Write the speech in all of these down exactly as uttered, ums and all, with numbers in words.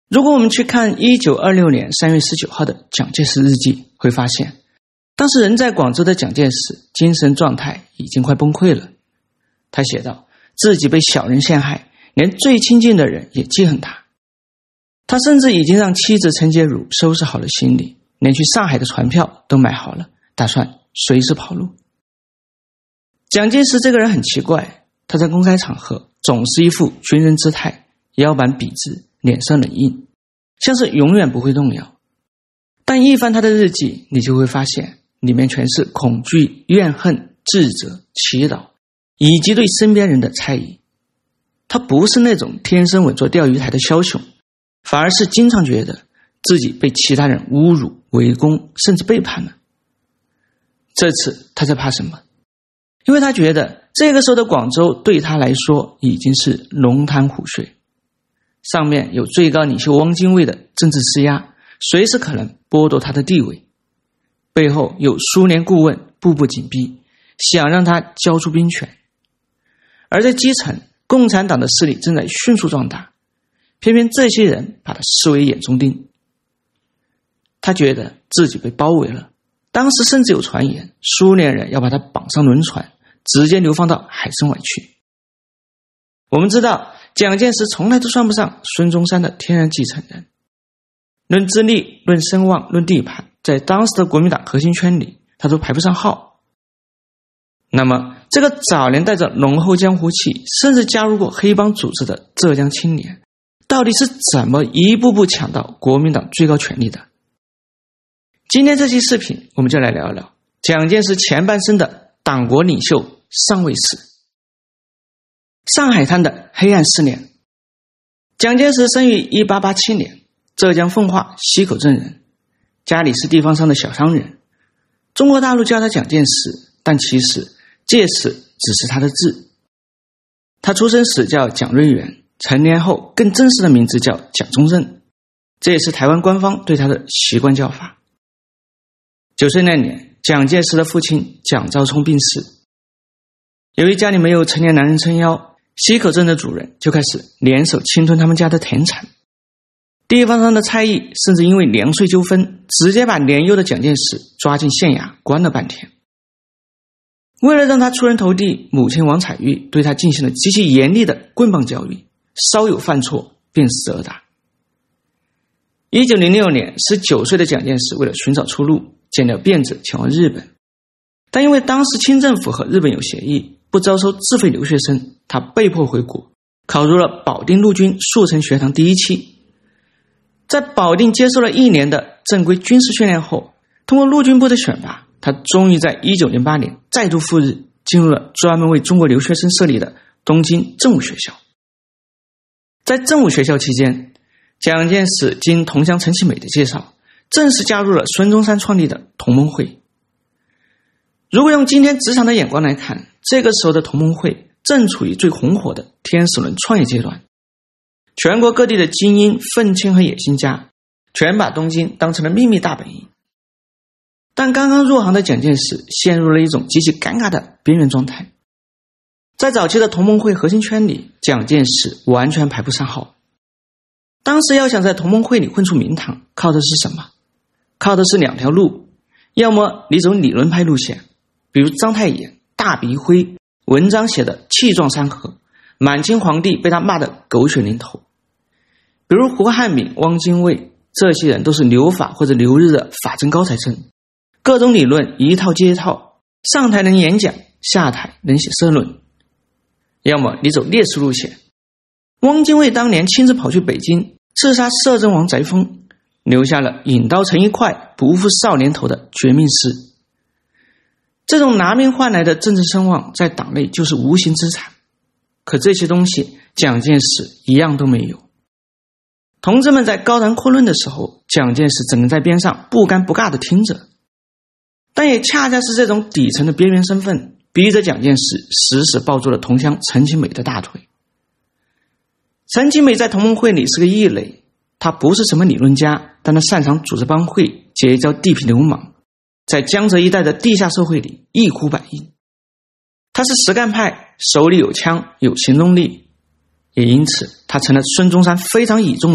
如果我们去看一九二六年三月十九号的蒋介石日记，会发现当时人在广州的蒋介石精神状态已经快崩溃了。他写道，自己被小人陷害，连最亲近的人也记恨他。他甚至已经让妻子陈洁如收拾好了行李，连去上海的船票都买好了，打算随时跑路。蒋介石这个人很奇怪，他在公开场合总是一副军人姿态，腰板笔直，脸色冷硬，像是永远不会动摇。但一翻他的日记，你就会发现里面全是恐惧、怨恨、自责、祈祷，以及对身边人的猜疑。他不是那种天生稳坐钓鱼台的枭雄，反而是经常觉得自己被其他人侮辱、围攻，甚至背叛了。这次他在怕什么？因为他觉得这个时候的广州对他来说已经是龙潭虎穴，上面有最高领袖汪精卫的政治施压，随时可能剥夺他的地位，背后有苏联顾问步步紧逼，想让他交出兵权。而在基层，共产党的势力正在迅速壮大，偏偏这些人把他视为眼中钉。他觉得自己被包围了，当时甚至有传言苏联人要把他绑上轮船，直接流放到海参崴去。我们知道蒋介石从来都算不上孙中山的天然继承人，论资历、论声望、论地盘，在当时的国民党核心圈里他都排不上号。那么这个早年带着浓厚江湖气，甚至加入过黑帮组织的浙江青年，到底是怎么一步步抢到国民党最高权力的？今天这期视频我们就来聊聊蒋介石前半生的党国领袖上位史。上海滩的黑暗四年。蒋介石生于一八八七年，浙江奉化溪口镇人，家里是地方上的小商人。中国大陆叫他蒋介石，但其实介石只是他的字。他出生时叫蒋瑞元，成年后更正式的名字叫蒋中正，这也是台湾官方对他的习惯叫法。九岁那年，蒋介石的父亲蒋兆聪病逝。由于家里没有成年男人撑腰，溪口镇的主人就开始联手侵吞他们家的田产。地方上的差役甚至因为粮税纠纷，直接把年幼的蒋介石抓进县衙关了半天。为了让他出人头地，母亲王彩玉对他进行了极其严厉的棍棒教育，稍有犯错便死而打。一九零六年，十九岁的蒋介石为了寻找出路，剪了辫子前往日本，但因为当时清政府和日本有协议，不招收自费留学生，他被迫回国，考入了保定陆军速成学堂第一期。在保定接受了一年的正规军事训练后，通过陆军部的选拔，他终于在一九零八年再度赴日，进入了专门为中国留学生设立的东京政务学校。在政务学校期间，蒋介石经同乡陈其美的介绍，正式加入了孙中山创立的同盟会。如果用今天职场的眼光来看，这个时候的同盟会正处于最红火的天使轮创业阶段，全国各地的精英、愤青和野心家全把东京当成了秘密大本营。但刚刚入行的蒋介石陷入了一种极其尴尬的边缘状态。在早期的同盟会核心圈里，蒋介石完全排不上号。当时要想在同盟会里混出名堂，靠的是什么？靠的是两条路，要么你走理论派路线，比如章太炎、大笔一挥，文章写的气壮山河，满清皇帝被他骂得狗血淋头；比如胡汉民、汪精卫，这些人都是留法或者留日的法政高材生，各种理论一套接一套，上台能演讲，下台能写社论。要么你走烈士路线，汪精卫当年亲自跑去北京刺杀摄政王载沣，留下了引刀成一块，不负少年头的绝命诗。这种拿命换来的政治声望在党内就是无形资产，可这些东西蒋介石一样都没有。同志们在高谈阔论的时候，蒋介石只能在边上不尴不尬地听着。但也恰恰是这种底层的边缘身份，逼着蒋介石死死抱住了同乡陈其美的大腿。陈其美在同盟会里是个异类，他不是什么理论家，但他擅长组织帮会，结交地痞流氓，在江浙一带的地下社会里一呼百应。他是实干派，手里有枪，有行动力，也因此他成了孙中山非常倚重的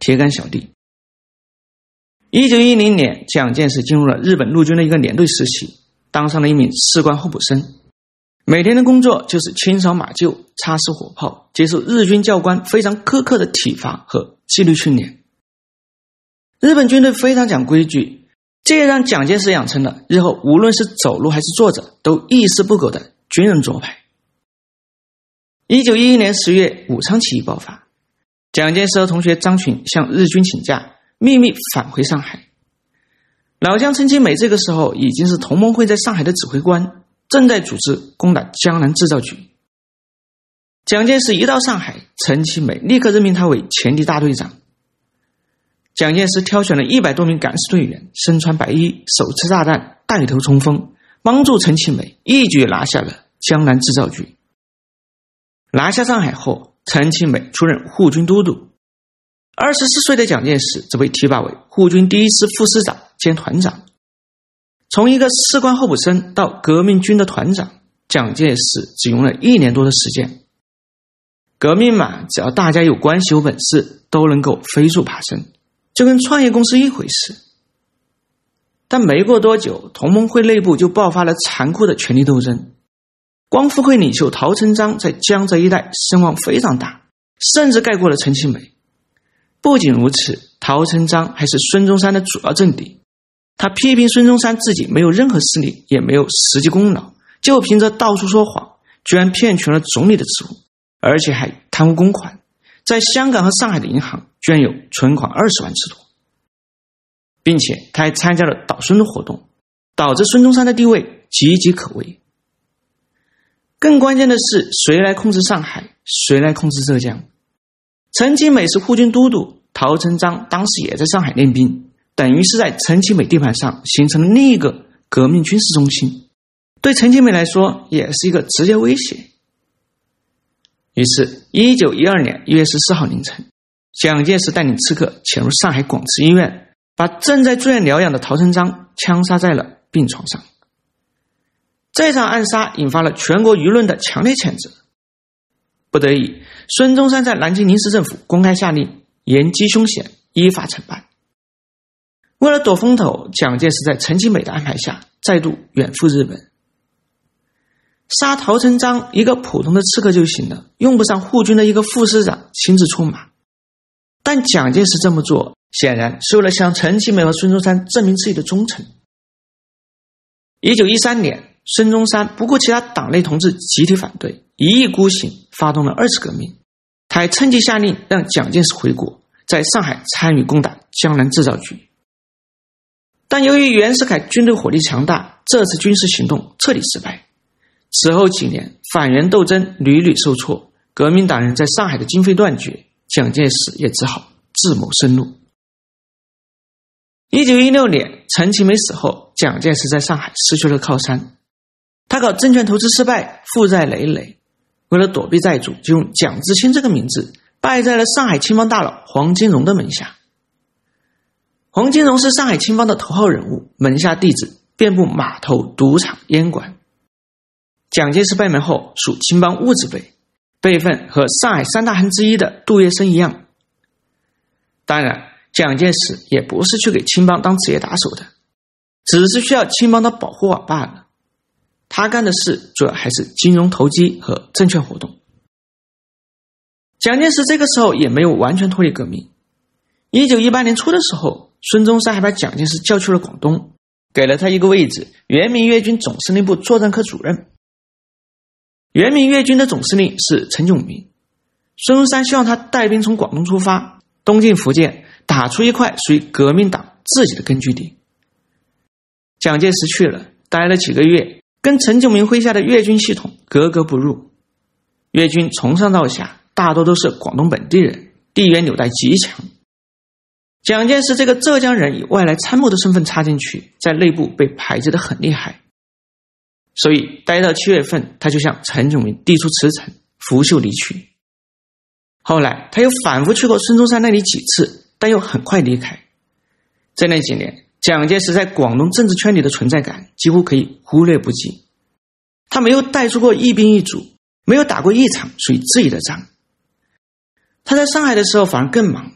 铁杆小弟。一九一零年，蒋介石进入了日本陆军的一个连队实习，当上了一名士官候补生。每天的工作就是清扫马厩、擦拭火炮，接受日军教官非常苛刻的体罚和纪律训练。日本军队非常讲规矩，这也让蒋介石养成了日后无论是走路还是坐着都一丝不苟的军人做派。一九一一年十月，武昌起义爆发，蒋介石和同学张群向日军请假，秘密返回上海。老将陈其美这个时候已经是同盟会在上海的指挥官，正在组织攻打江南制造局。蒋介石一到上海，陈其美立刻任命他为前敌大队长。蒋介石挑选了一百多名敢死队员，身穿白衣，手持炸弹，带头冲锋，帮助陈其美一举拿下了江南制造局。拿下上海后，陈其美出任护军都督。二十四岁的蒋介石则被提拔为护军第一师副师长兼团长。从一个士官候补生到革命军的团长，蒋介石只用了一年多的时间。革命嘛，只要大家有关系有本事，都能够飞速爬升，就跟创业公司一回事。但没过多久，同盟会内部就爆发了残酷的权力斗争。光复会领袖陶成章在江浙一带声望非常大，甚至盖过了陈其美。不仅如此，陶成章还是孙中山的主要政敌。他批评孙中山自己没有任何势力，也没有实际功劳，就凭着到处说谎，居然骗取了总理的职务，而且还贪污公款，在香港和上海的银行居然有存款二十万之多，并且他还参加了倒孙的活动，导致孙中山的地位岌岌可危。更关键的是，谁来控制上海，谁来控制浙江？陈其美是护军都督，陶成章当时也在上海练兵，等于是在陈其美地盘上形成了另一个革命军事中心，对陈其美来说也是一个直接威胁。于是一九一二年一月十四号凌晨，蒋介石带领刺客潜入上海广慈医院，把正在住院疗养的陶成章枪杀在了病床上。这场暗杀引发了全国舆论的强烈谴责。不得已，孙中山在南京临时政府公开下令，严击凶嫌，依法惩办。为了躲风头，蒋介石在陈其美的安排下再度远赴日本。杀陶成章一个普通的刺客就行了，用不上护军的一个副师长亲自出马。但蒋介石这么做显然是为了向陈其美和孙中山证明自己的忠诚。一九一三年，孙中山不顾其他党内同志集体反对，一意孤行，发动了二次革命。他还趁机下令让蒋介石回国，在上海参与攻打江南制造局。但由于袁世凯军队火力强大，这次军事行动彻底失败。此后几年，反袁斗争屡屡受挫，革命党人在上海的经费断绝，蒋介石也只好自谋生路。一九一六年，陈其美死后，蒋介石在上海失去了靠山。他搞证券投资失败，负债累累，为了躲避债主，就用蒋志新这个名字拜在了上海青帮大佬黄金荣的门下。黄金荣是上海青帮的头号人物，门下弟子遍布码头、赌场、烟馆。蒋介石拜门后属青帮物质辈，辈分和上海三大亨之一的杜月笙一样。当然，蒋介石也不是去给青帮当职业打手的，只是需要青帮的保护网罢了。他干的事主要还是金融投机和证券活动。蒋介石这个时候也没有完全脱离革命。一九一八年初的时候，孙中山还把蒋介石叫去了广东，给了他一个位置，原民粤军总司令部作战科主任。原民粤军的总司令是陈炯明，孙中山希望他带兵从广东出发，东进福建，打出一块属于革命党自己的根据地。蒋介石去了，待了几个月，跟陈炯明麾下的粤军系统格格不入。粤军从上到下大多都是广东本地人，地缘纽带极强。蒋介石这个浙江人以外来参谋的身份插进去，在内部被排挤得很厉害。所以待到七月份，他就向陈炯明递出辞呈，拂袖离去。后来他又反复去过孙中山那里几次，但又很快离开。在那几年，蒋介石在广东政治圈里的存在感几乎可以忽略不计。他没有带出过一兵一卒，没有打过一场属于自己的仗。他在上海的时候反而更忙，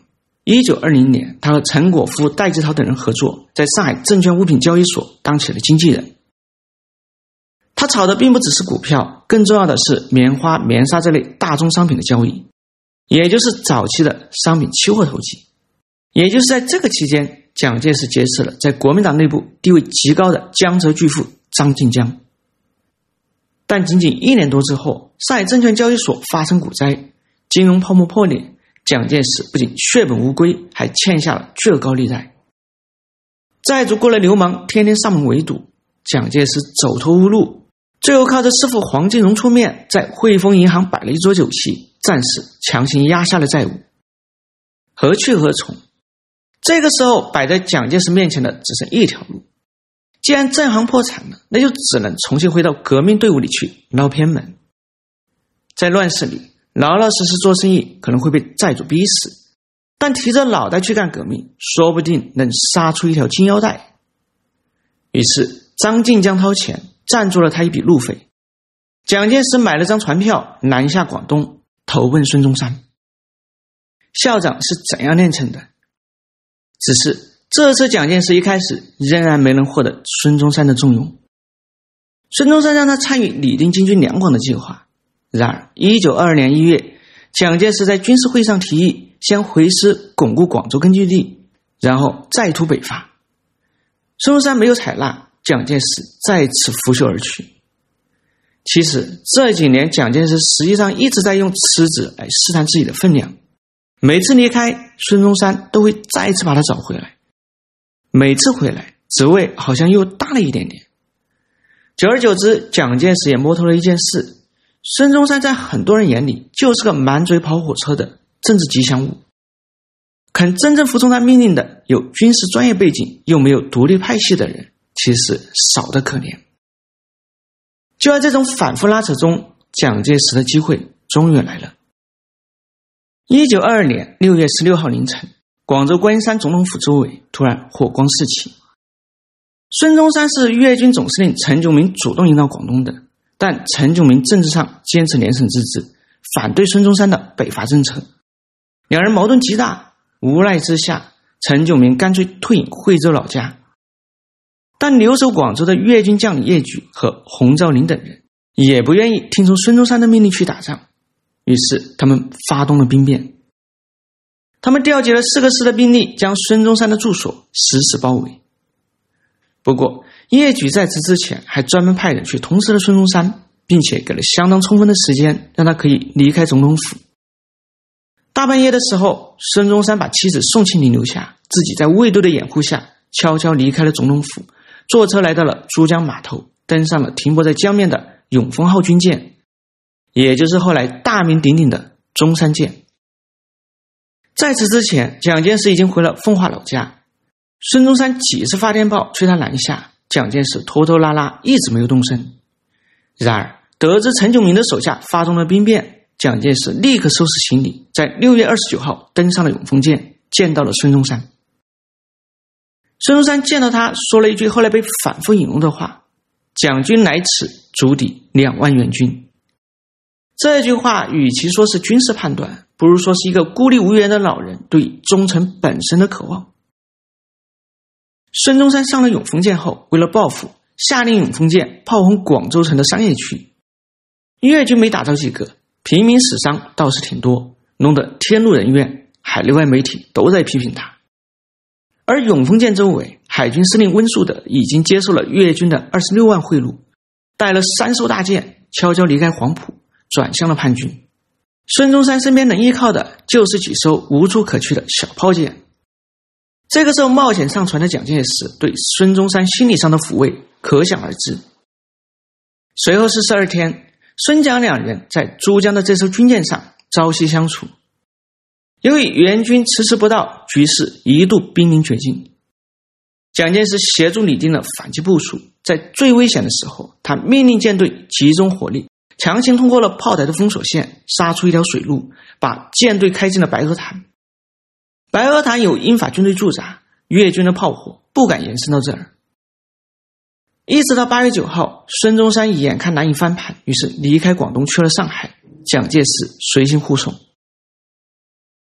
一九二零年，他和陈果夫、戴季陶等人合作，在上海证券物品交易所当起了经纪人。他炒的并不只是股票，更重要的是棉花、棉纱这类大宗商品的交易，也就是早期的商品期货投机。也就是在这个期间，蒋介石结识了在国民党内部地位极高的江浙巨富张晋江。但仅仅一年多之后，上海证券交易所发生股灾，金融泡沫破裂，蒋介石不仅血本无归，还欠下了巨额高利贷。债主过来流氓，天天上门围堵，蒋介石走投无路，最后靠着师傅黄金荣出面，在汇丰银行摆了一桌酒席，暂时强行压下了债务。何去何从？这个时候摆在蒋介石面前的只剩一条路，既然正行破产了，那就只能重新回到革命队伍里去捞偏门。在乱世里，老老实实做生意可能会被债主逼死，但提着脑袋去干革命，说不定能杀出一条金腰带。于是张晋江掏钱赞助了他一笔路费，蒋介石买了张船票南下广东，投奔孙中山。校长是怎样炼成的？只是这次蒋介石一开始仍然没能获得孙中山的重用。孙中山让他参与拟定京军两广的计划，然而一九二二年一月，蒋介石在军事会上提议先回师巩固广州根据地，然后再图北伐。孙中山没有采纳，蒋介石再次拂袖而去。其实这几年蒋介石实际上一直在用辞职来试探自己的分量，每次离开，孙中山都会再次把他找回来，每次回来职位好像又大了一点点。久而久之，蒋介石也摸透了一件事，孙中山在很多人眼里就是个满嘴跑火车的政治吉祥物，肯真正服从他命令的有军事专业背景又没有独立派系的人其实少得可怜。就在这种反复拉扯中，蒋介石的机会终于来了。一九二二年六月十六号凌晨，广州观音山总统府周围突然火光四起。孙中山是粤军总司令陈炯明主动引导广东的，但陈炯明政治上坚持联省自治，反对孙中山的北伐政策，两人矛盾极大，无奈之下，陈炯明干脆退隐惠州老家。但留守广州的粤军将领叶举和洪兆麟等人也不愿意听从孙中山的命令去打仗，于是他们发动了兵变。他们调集了四个师的兵力，将孙中山的住所死死包围。不过叶举在此之前还专门派人去通知了孙中山，并且给了相当充分的时间，让他可以离开总统府。大半夜的时候，孙中山把妻子宋庆龄留下，自己在卫队的掩护下悄悄离开了总统府，坐车来到了珠江码头，登上了停泊在江面的永丰号军舰，也就是后来大名鼎鼎的中山舰。在此之前，蒋介石已经回了奉化老家，孙中山几次发电报催他南下，蒋介石拖拖拉拉一直没有动身。然而得知陈炯明的手下发动了兵变，蒋介石立刻收拾行李，在六月二十九号登上了永丰舰，见到了孙中山。孙中山见到他说了一句后来被反复引用的话：蒋军来此，足抵两万援军。这句话与其说是军事判断，不如说是一个孤立无援的老人对忠诚本身的渴望。孙中山上了永丰舰后，为了报复，下令永丰舰炮轰广州城的商业区。粤军没打着几个，平民死伤倒是挺多，弄得天怒人怨，海内外媒体都在批评他。而永丰舰周围，海军司令温树德已经接受了粤军的二十六万贿赂，带了三艘大舰悄悄离开黄埔，转向了叛军。孙中山身边能依靠的就是几艘无处可去的小炮舰。这个时候冒险上船的蒋介石对孙中山心理上的抚慰可想而知。随后是十二天，孙蒋两人在珠江的这艘军舰上朝夕相处。由于援军迟迟不到，局势一度濒临绝境。蒋介石协助拟定了反击部署，在最危险的时候，他命令舰队集中火力，强行通过了炮台的封锁线，杀出一条水路，把舰队开进了白鹅潭。白鹅潭有英法军队驻扎，粤军的炮火不敢延伸到这儿。一直到八月九号，孙中山眼看难以翻盘，于是离开广东去了上海，蒋介石随行护送。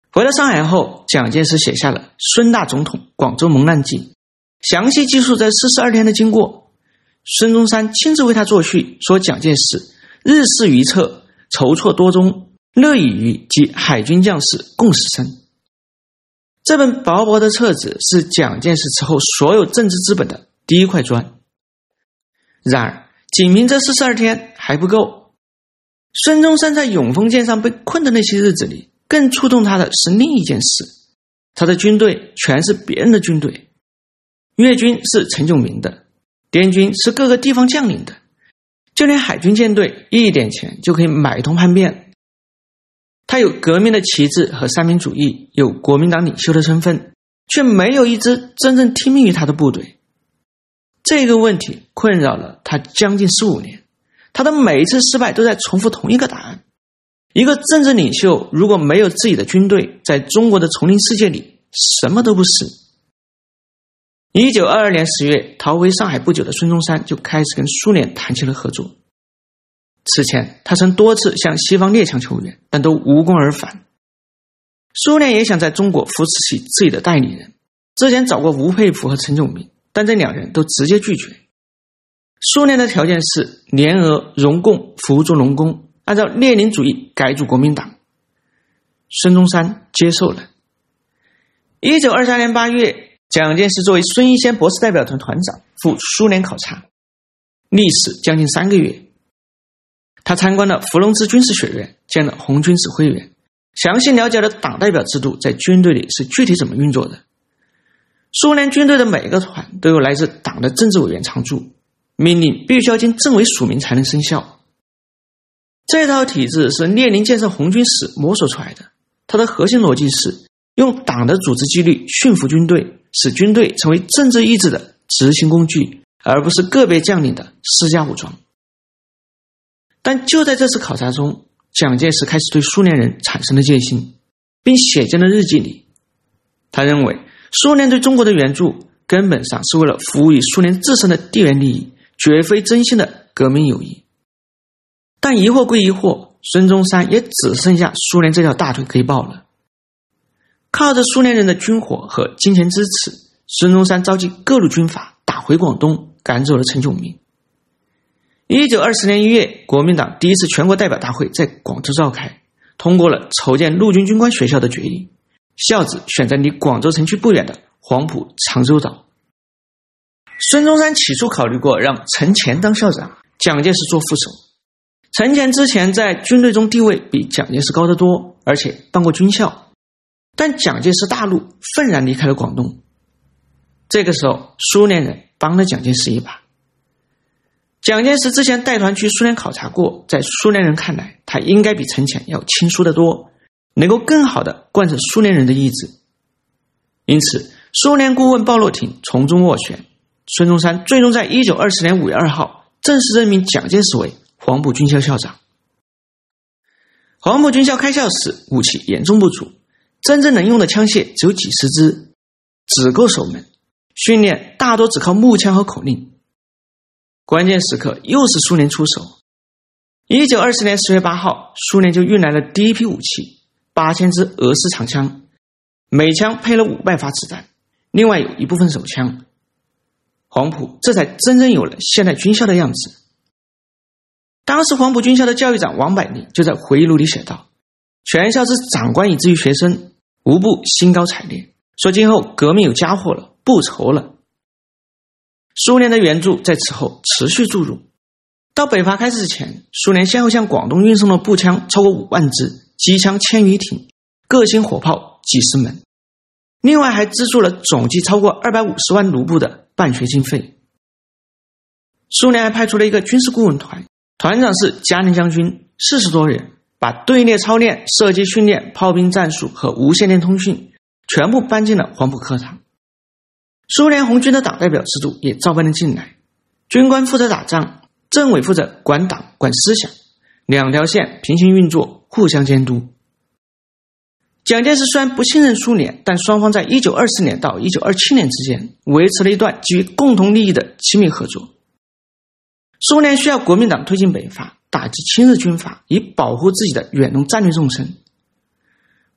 回到上海后，蒋介石写下了《孙大总统广州蒙难记》，详细记述这四十二天的经过。孙中山亲自为他作序，说蒋介石日思于策，筹措多宗，乐以于及海军将士共识生。这本薄薄的册子是蒋介石此后所有政治资本的第一块砖。然而仅凭这四十二天还不够，孙中山在永丰舰上被困的那些日子里，更触动他的是另一件事，他的军队全是别人的军队，粤军是陈炯明的，滇军是各个地方将领的，就连海军舰队一点钱就可以买通叛变。他有革命的旗帜和三民主义，有国民党领袖的身份，却没有一支真正听命于他的部队。这个问题困扰了他将近十五年，他的每一次失败都在重复同一个答案：一个政治领袖如果没有自己的军队，在中国的丛林世界里什么都不是。一九二二年十月，逃回上海不久的孙中山就开始跟苏联谈起了合作。此前他曾多次向西方列强求援，但都无功而返。苏联也想在中国扶持起自己的代理人，之前找过吴佩孚和陈炯明，但这两人都直接拒绝。苏联的条件是联俄、容共、扶助农工，按照列宁主义改组国民党。孙中山接受了。一九二三年八月，蒋介石作为孙逸仙博士代表团团长赴苏联考察，历时将近三个月。他参观了伏龙芝军事学院，见了红军指挥员，详细了解了党代表制度在军队里是具体怎么运作的。苏联军队的每个团都有来自党的政治委员常驻，命令必须要经政委署名才能生效。这套体制是列宁建设红军时摸索出来的，它的核心逻辑是用党的组织纪律驯服军队，使军队成为政治意志的执行工具，而不是个别将领的私家武装。但就在这次考察中，蒋介石开始对苏联人产生了戒心，并写进了日记里。他认为苏联对中国的援助根本上是为了服务于苏联自身的地缘利益，绝非真心的革命友谊。但疑惑归疑惑，孙中山也只剩下苏联这条大腿可以抱了。靠着苏联人的军火和金钱支持，孙中山召集各路军阀打回广东，赶走了陈炯明。一九二四年一月，国民党第一次全国代表大会在广州召开，通过了筹建陆军军官学校的决议，校址选在离广州城区不远的黄埔长洲岛。孙中山起初考虑过让陈乾当校长，蒋介石做副手。陈乾之前在军队中地位比蒋介石高得多，而且当过军校，但蒋介石大怒，愤然离开了广东。这个时候，苏联人帮了蒋介石一把。蒋介石之前带团去苏联考察过，在苏联人看来，他应该比陈乾要亲苏得多，能够更好地贯彻苏联人的意志。因此，苏联顾问鲍洛廷从中斡旋，孙中山最终在一九二四年五月二号正式任命蒋介石为黄埔军校校长。黄埔军校开校时武器严重不足，真正能用的枪械只有几十支，只够守门，训练大多只靠木枪和口令。关键时刻又是苏联出手。一九二四年十月八号，苏联就运来了第一批武器，八千支俄式长枪，每枪配了五百发子弹，另外有一部分手枪。黄埔这才真正有了现代军校的样子。当时黄埔军校的教育长王百利就在回忆录里写道，全校之长官以至于学生无不兴高采烈，说今后革命有家伙了，不愁了。苏联的援助在此后持续注入，到北伐开始前，苏联先后向广东运送了步枪超过五万支，机枪千余挺，各型火炮几十门，另外还资助了总计超过二百五十万卢布的办学经费。苏联还派出了一个军事顾问团，团长是嘉宁将军，四十多人，把队列操练、射击训练、炮兵战术和无线电通讯全部搬进了黄埔课堂。苏联红军的党代表制度也照搬了进来，军官负责打仗，政委负责管党管思想，两条线平行运作，互相监督。蒋介石虽然不信任苏联，但双方在一九二四年到一九二七年之间维持了一段基于共同利益的亲密合作。苏联需要国民党推进北伐，打击亲日军阀，以保护自己的远东战略纵深。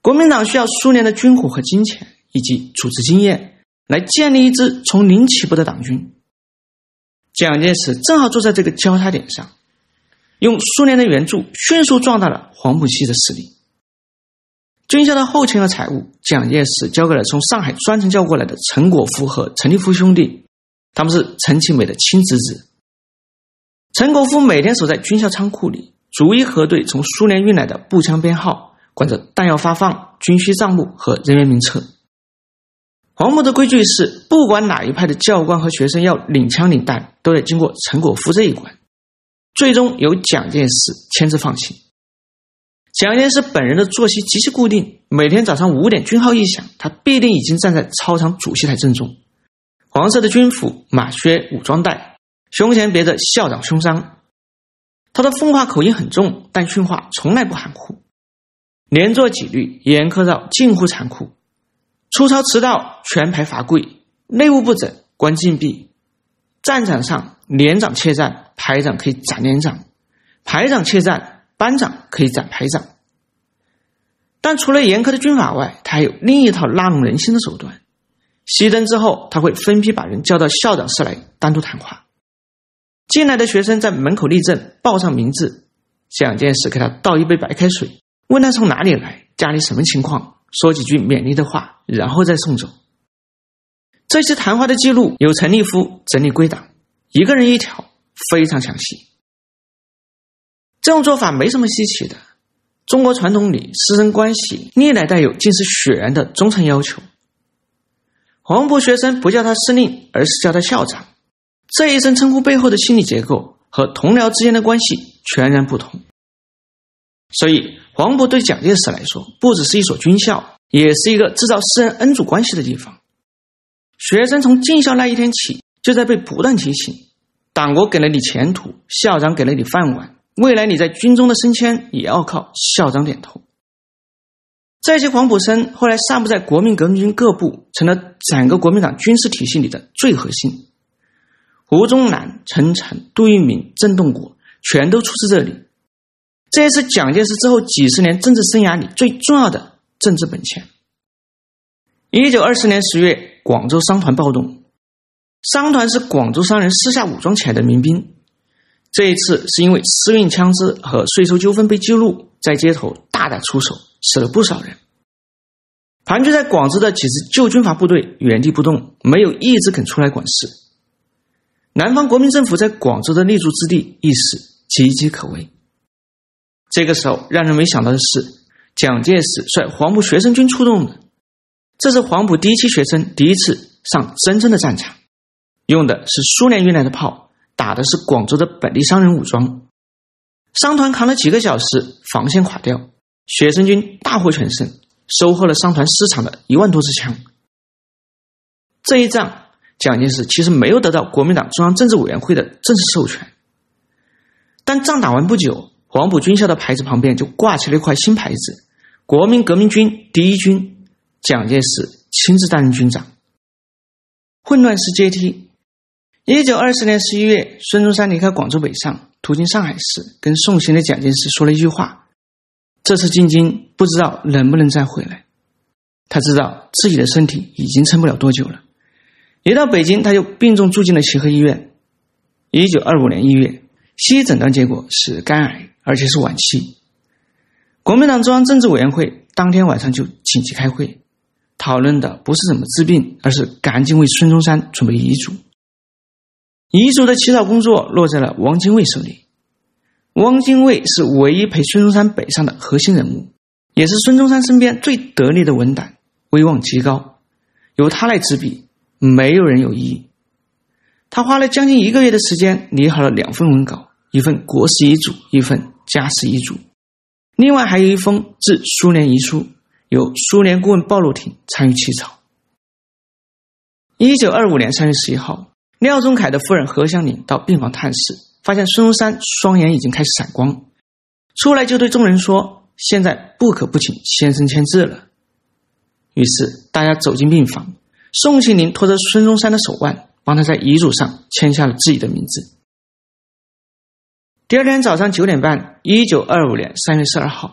国民党需要苏联的军火和金钱以及组织经验来建立一支从零起步的党军。蒋介石正好坐在这个交叉点上，用苏联的援助迅速壮大了黄埔系的势力。军校的后勤和财务，蒋介石交给了从上海专程调过来的陈果夫和陈立夫兄弟，他们是陈其美的亲侄子。陈果夫每天守在军校仓库里，逐一核对从苏联运来的步枪编号，管着弹药发放、军需账目和人员名册。黄埔的规矩是，不管哪一派的教官和学生要领枪领弹，都得经过陈果夫这一关，最终由蒋介石签字放行。蒋介石本人的作息极其固定，每天早上五点军号一响，他必定已经站在操场主席台正中，黄色的军服、马靴、武装带，胸前别着校长胸章。他的奉化口音很重，但训话从来不含糊，连坐纪律，严苛到近乎残酷。出操迟到，全排罚跪，内务不整，关禁闭。战场上，连长怯战，排长可以斩连长；排长怯战，班长可以斩排长。但除了严苛的军法外，他还有另一套拉拢人心的手段。熄灯之后，他会分批把人叫到校长室来单独谈话。进来的学生在门口立正，报上名字，蒋介石给他倒一杯白开水，问他从哪里来，家里什么情况，说几句勉励的话，然后再送走。这些谈话的记录由陈立夫整理归档，一个人一条，非常详细。这种做法没什么稀奇的，中国传统里师生关系历来带有近似血缘的忠诚要求。黄埔学生不叫他司令，而是叫他校长，这一声称呼背后的心理结构和同僚之间的关系全然不同。所以黄埔对蒋介石来说，不只是一所军校，也是一个制造私人恩主关系的地方。学生从进校那一天起，就在被不断提醒，党国给了你前途，校长给了你饭碗，未来你在军中的升迁也要靠校长点头。这些黄埔生后来散布在国民革命军各部，成了整个国民党军事体系里的最核心。胡宗南、陈诚、杜聿明、郑洞国全都出自这里，这也是蒋介石之后几十年政治生涯里最重要的政治本钱。一九二四年十月，广州商团暴动。商团是广州商人私下武装起来的民兵，这一次是因为私运枪支和税收纠纷被记录，在街头大打出手，死了不少人。盘踞在广州的几支旧军阀部队原地不动，没有一支肯出来管事。南方国民政府在广州的立足之地一时岌岌可危。这个时候让人没想到的是，蒋介石率黄埔学生军出动了，这是黄埔第一期学生第一次上真正的战场，用的是苏联运来的炮，打的是广州的本地商人武装。商团扛了几个小时，防线垮掉，学生军大获全胜，收获了商团私藏的一万多支枪。这一仗，蒋介石其实没有得到国民党中央政治委员会的正式授权，但仗打完不久，黄埔军校的牌子旁边就挂起了一块新牌子，国民革命军第一军，蒋介石亲自担任军长。混乱是阶梯。一九二四年十一月，孙中山离开广州北上，途经上海市，跟送行的蒋介石说了一句话：这次进京不知道能不能再回来。他知道自己的身体已经撑不了多久了。一到北京，他就病重住进了协和医院。一九二五年一月，西医诊断结果是肝癌，而且是晚期。国民党中央政治委员会当天晚上就紧急开会，讨论的不是怎么治病，而是赶紧为孙中山准备遗嘱。遗嘱的起草工作落在了汪精卫手里。汪精卫是唯一陪孙中山北上的核心人物，也是孙中山身边最得力的文胆，威望极高。由他来执笔，没有人有异议。他花了将近一个月的时间，拟好了两份文稿，一份国事遗嘱，一份家事遗嘱。另外还有一封致苏联遗书，由苏联顾问鲍洛廷参与起草。一九二五年三月十一号，廖仲恺的夫人何香凝到病房探视，发现孙中山双眼已经开始闪光，出来就对众人说：现在不可不请先生签字了。于是大家走进病房，宋庆龄拖着孙中山的手腕，帮他在遗嘱上签下了自己的名字。第二天早上九点半，一九二五年三月十二号，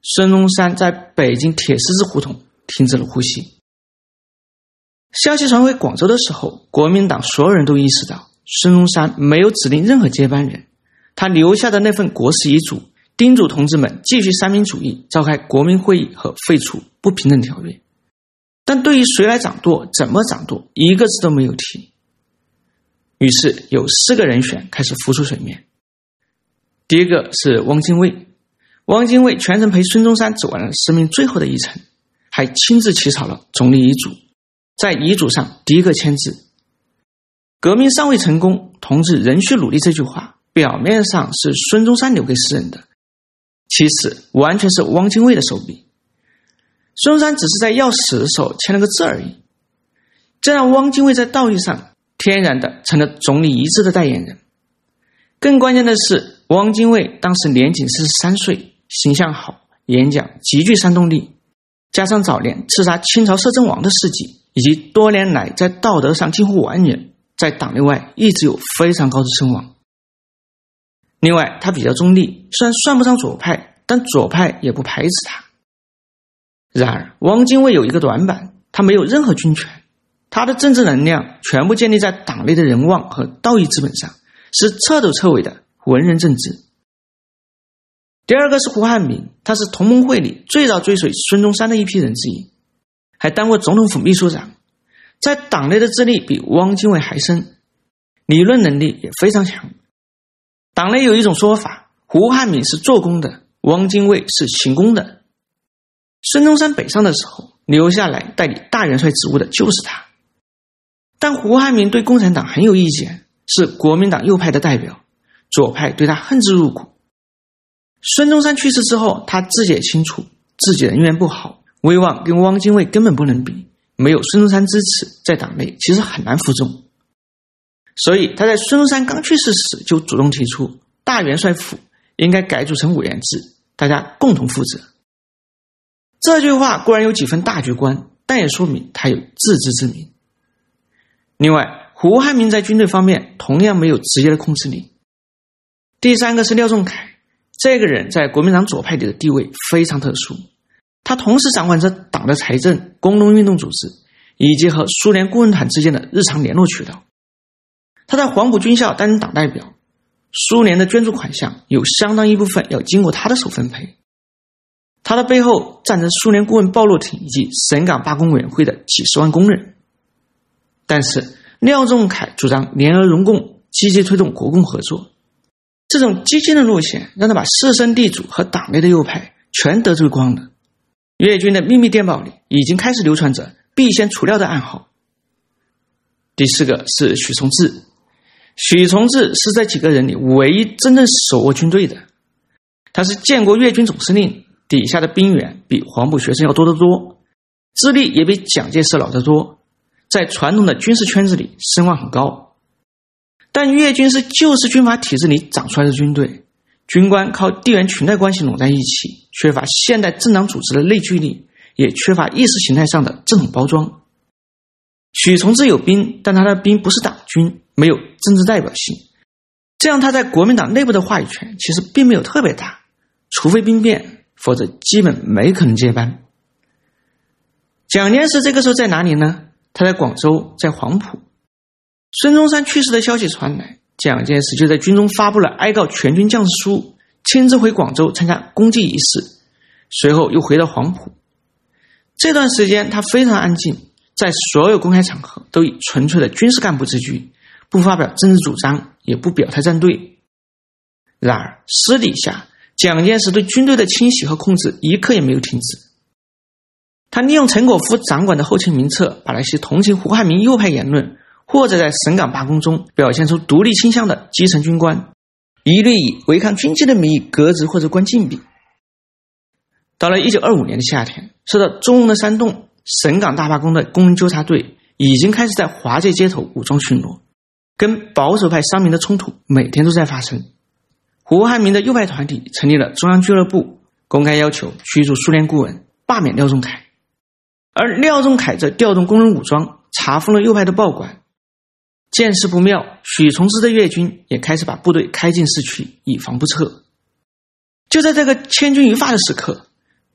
孙中山在北京铁狮子胡同停止了呼吸。消息传回广州的时候，国民党所有人都意识到孙中山没有指定任何接班人，他留下的那份国史遗嘱叮嘱同志们继续三民主义，召开国民会议和废除不平等条约。但对于谁来掌舵，怎么掌舵，一个字都没有提。于是有四个人选开始浮出水面。第一个是汪精卫，汪精卫全程陪孙中山走完了生命最后的一程，还亲自起草了总理遗嘱，在遗嘱上第一个签字。革命尚未成功，同志仍需努力这句话，表面上是孙中山留给世人的，其实完全是汪精卫的手笔。孙中山只是在要死的时候签了个字而已，这让汪精卫在道义上天然的成了总理遗志的代言人。更关键的是，汪精卫当时年仅四十三岁，形象好，演讲极具煽动力，加上早年刺杀清朝摄政王的事迹，以及多年来在道德上近乎完人，在党内外一直有非常高的声望。另外他比较中立，虽然算不上左派，但左派也不排斥他。然而汪精卫有一个短板，他没有任何军权，他的政治能量全部建立在党内的人望和道义资本上，是彻头彻尾的文人政治。第二个是胡汉民，他是同盟会里最早追随孙中山的一批人之一，还当过总统府秘书长，在党内的资历比汪精卫还深，理论能力也非常强。党内有一种说法，胡汉民是做工的，汪精卫是行宫的。孙中山北上的时候，留下来代理大元帅职务的就是他。但胡汉民对共产党很有意见，是国民党右派的代表，左派对他恨之入骨。孙中山去世之后，他自己也清楚自己人缘不好，威望跟汪精卫根本不能比，没有孙中山支持，在党内其实很难服众。所以他在孙中山刚去世时就主动提出，大元帅府应该改组成委员制，大家共同负责。这句话固然有几分大局观，但也说明他有自知之明。另外，胡汉民在军队方面同样没有直接的控制力。第三个是廖仲恺，这个人在国民党左派里的地位非常特殊，他同时掌管着党的财政、工农运动组织，以及和苏联顾问团之间的日常联络渠道。他在黄埔军校担任党代表，苏联的捐助款项有相当一部分要经过他的手分配。他的背后站着苏联顾问鲍洛廷以及省港罢工委员会的几十万工人。但是廖仲恺主张联俄容共，积极推动国共合作，这种激进的路线让他把士绅地主和党内的右派全得罪光了。粤军的秘密电报里已经开始流传着必先除掉的暗号。第四个是许崇智，许崇智是这几个人里唯一真正手握军队的，他是建国粤军总司令，底下的兵员比黄埔学生要多得多，资历也比蒋介石老得多，在传统的军事圈子里声望很高。但粤军是旧式军阀体制里长出来的军队，军官靠地缘裙带关系拢在一起，缺乏现代政党组织的内聚力，也缺乏意识形态上的正统包装。许崇智有兵，但他的兵不是党军，没有政治代表性，这样他在国民党内部的话语权其实并没有特别大，除非兵变，否则基本没可能接班。蒋介石这个时候在哪里呢？他在广州，在黄埔。孙中山去世的消息传来，蒋介石就在军中发布了哀告全军将士书，亲自回广州参加公祭仪式，随后又回到黄埔。这段时间他非常安静，在所有公开场合都以纯粹的军事干部自居，不发表政治主张，也不表态站队。然而私底下，蒋介石对军队的清洗和控制一刻也没有停止。他利用陈果夫掌管的后勤名册，把那些同情胡汉民右派言论，或者在省港罢工中表现出独立倾向的基层军官，一律以违抗军纪的名义革职或者关禁闭。到了一九二五年的夏天，受到中共的煽动，省港大罢工的工人纠察队已经开始在华界街头武装巡逻，跟保守派商民的冲突每天都在发生。胡汉民的右派团体成立了中央俱乐部，公开要求驱逐苏联顾问，罢免廖仲恺。而廖仲恺则调动工人武装，查封了右派的报馆。见势不妙，许崇智的粤军也开始把部队开进市区，以防不测。就在这个千钧一发的时刻，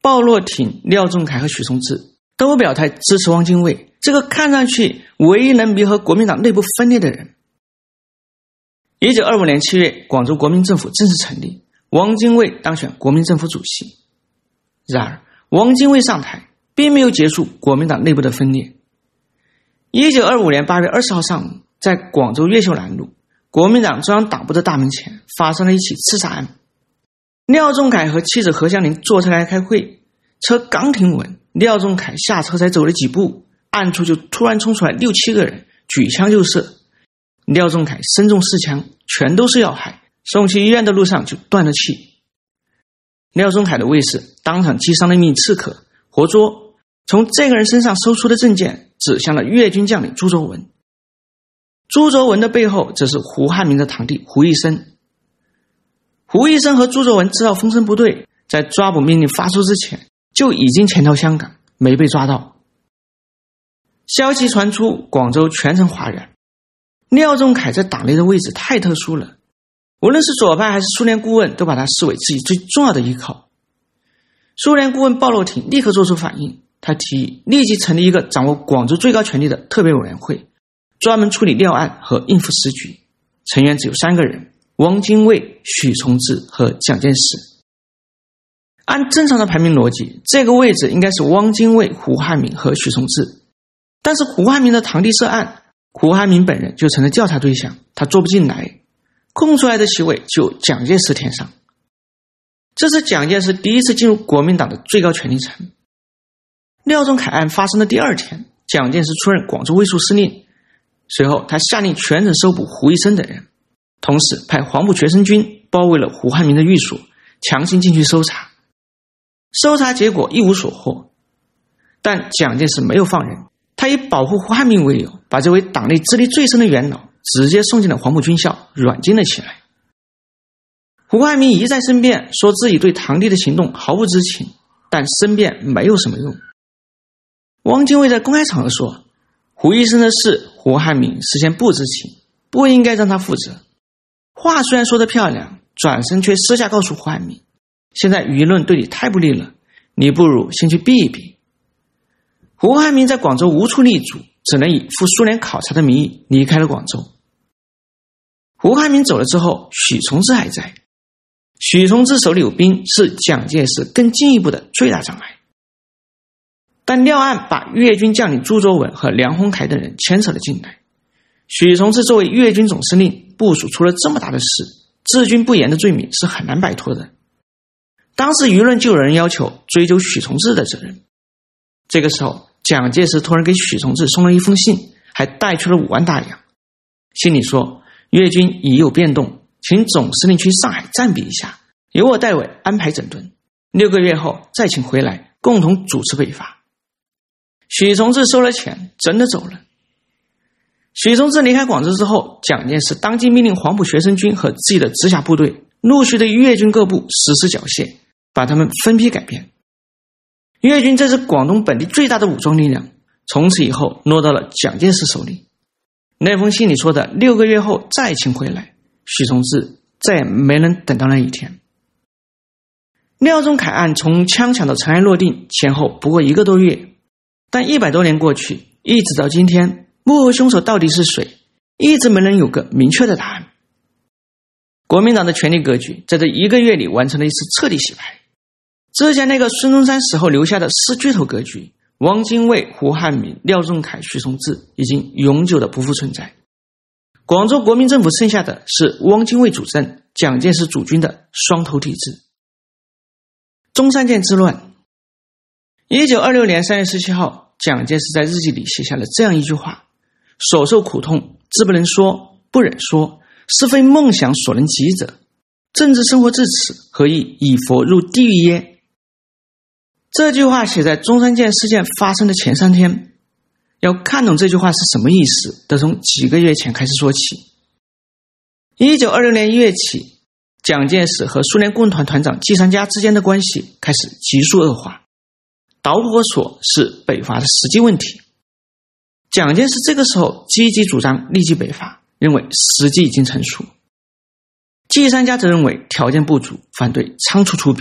鲍洛廷、廖仲恺和许崇智都表态支持汪精卫，这个看上去唯一能弥合国民党内部分裂的人。一九二五年七月，广州国民政府正式成立，汪精卫当选国民政府主席。然而，汪精卫上台并没有结束国民党内部的分裂。一九二五年八月二十号上午，在广州越秀南路国民党中央党部的大门前发生了一起刺杀案。廖仲恺和妻子何香凝坐车来开会，车刚停稳，廖仲恺下车才走了几步，暗处就突然冲出来六七个人，举枪就射。廖仲恺身中四枪，全都是要害，送去医院的路上就断了气。廖仲恺的卫士当场击伤了一名刺客，活捉，从这个人身上搜出的证件指向了粤军将领朱卓文。朱卓文的背后则是胡汉民的堂弟胡一生。胡一生和朱卓文知道风声不对，在抓捕命令发出之前就已经潜逃香港，没被抓到。消息传出，广州全城哗然。廖仲恺在党内的位置太特殊了，无论是左派还是苏联顾问都把他视为自己最重要的依靠。苏联顾问鲍洛廷立刻做出反应，他提议立即成立一个掌握广州最高权力的特别委员会，专门处理廖案和应付时局，成员只有三个人：汪精卫、许崇智和蒋介石。按正常的排名逻辑，这个位置应该是汪精卫、胡汉民和许崇智，但是胡汉民的堂弟涉案，胡汉民本人就成了调查对象，他坐不进来，空出来的席位就蒋介石填上。这是蒋介石第一次进入国民党的最高权力层。廖仲恺案发生的第二天，蒋介石出任广州卫戍司令，随后他下令全省搜捕胡一生等人，同时派黄埔学生军包围了胡汉民的寓所，强行进去搜查。搜查结果一无所获，但蒋介石没有放人，他以保护胡汉民为由，把这位党内资历最深的元老直接送进了黄埔军校，软禁了起来。胡汉民一再申辩，说自己对堂弟的行动毫不知情，但申辩没有什么用。汪精卫在公开场合说，胡一生的事胡汉民事先不知情，不应该让他负责。话虽然说得漂亮，转身却私下告诉胡汉民，现在舆论对你太不利了，你不如先去避一避。胡汉民在广州无处立足，只能以赴苏联考察的名义离开了广州。胡汉民走了之后，许崇智还在。许崇智手里有兵，是蒋介石更进一步的最大障碍。但廖案把粤军将领朱卓文和梁鸿楷等人牵扯了进来。许崇智作为粤军总司令，部署出了这么大的事，治军不严的罪名是很难摆脱的。当时舆论就有人要求追究许崇智的责任。这个时候，蒋介石突然给许崇智送了一封信，还带去了五万大洋。信里说，粤军已有变动，请总司令去上海暂避一下，由我代为安排整顿，六个月后再请回来共同主持北伐。许崇智收了钱，真的走了。许崇智离开广州之后，蒋介石当即命令黄埔学生军和自己的直辖部队陆续对粤军各部实施缴械，把他们分批改编。粤军这是广东本地最大的武装力量，从此以后落到了蒋介石手里。那封信里说的六个月后再请回来，许崇智再也没能等到那一天。廖仲恺案从枪抢到尘埃落定前后不过一个多月，但一百多年过去，一直到今天，幕后凶手到底是谁，一直没人有个明确的答案。国民党的权力格局在这一个月里完成了一次彻底洗牌。之前那个孙中山死后留下的四巨头格局，汪精卫、胡汉民、廖仲恺、许崇智已经永久的不复存在。广州国民政府剩下的是汪精卫主政、蒋介石主军的双头体制。中山舰之乱。一九二六年三月十七号，蒋介石在日记里写下了这样一句话：所受苦痛，自不能说，不忍说，是非梦想所能及者。政治生活至此，何以以佛入地狱耶？这句话写在中山舰事件发生的前三天。要看懂这句话是什么意思，得从几个月前开始说起。一九二六年一月起，蒋介石和苏联共团团长季三家之间的关系开始急速恶化。导火索是北伐的实际问题。蒋介石这个时候积极主张立即北伐，认为时机已经成熟。季三家则认为条件不足，反对仓促出兵，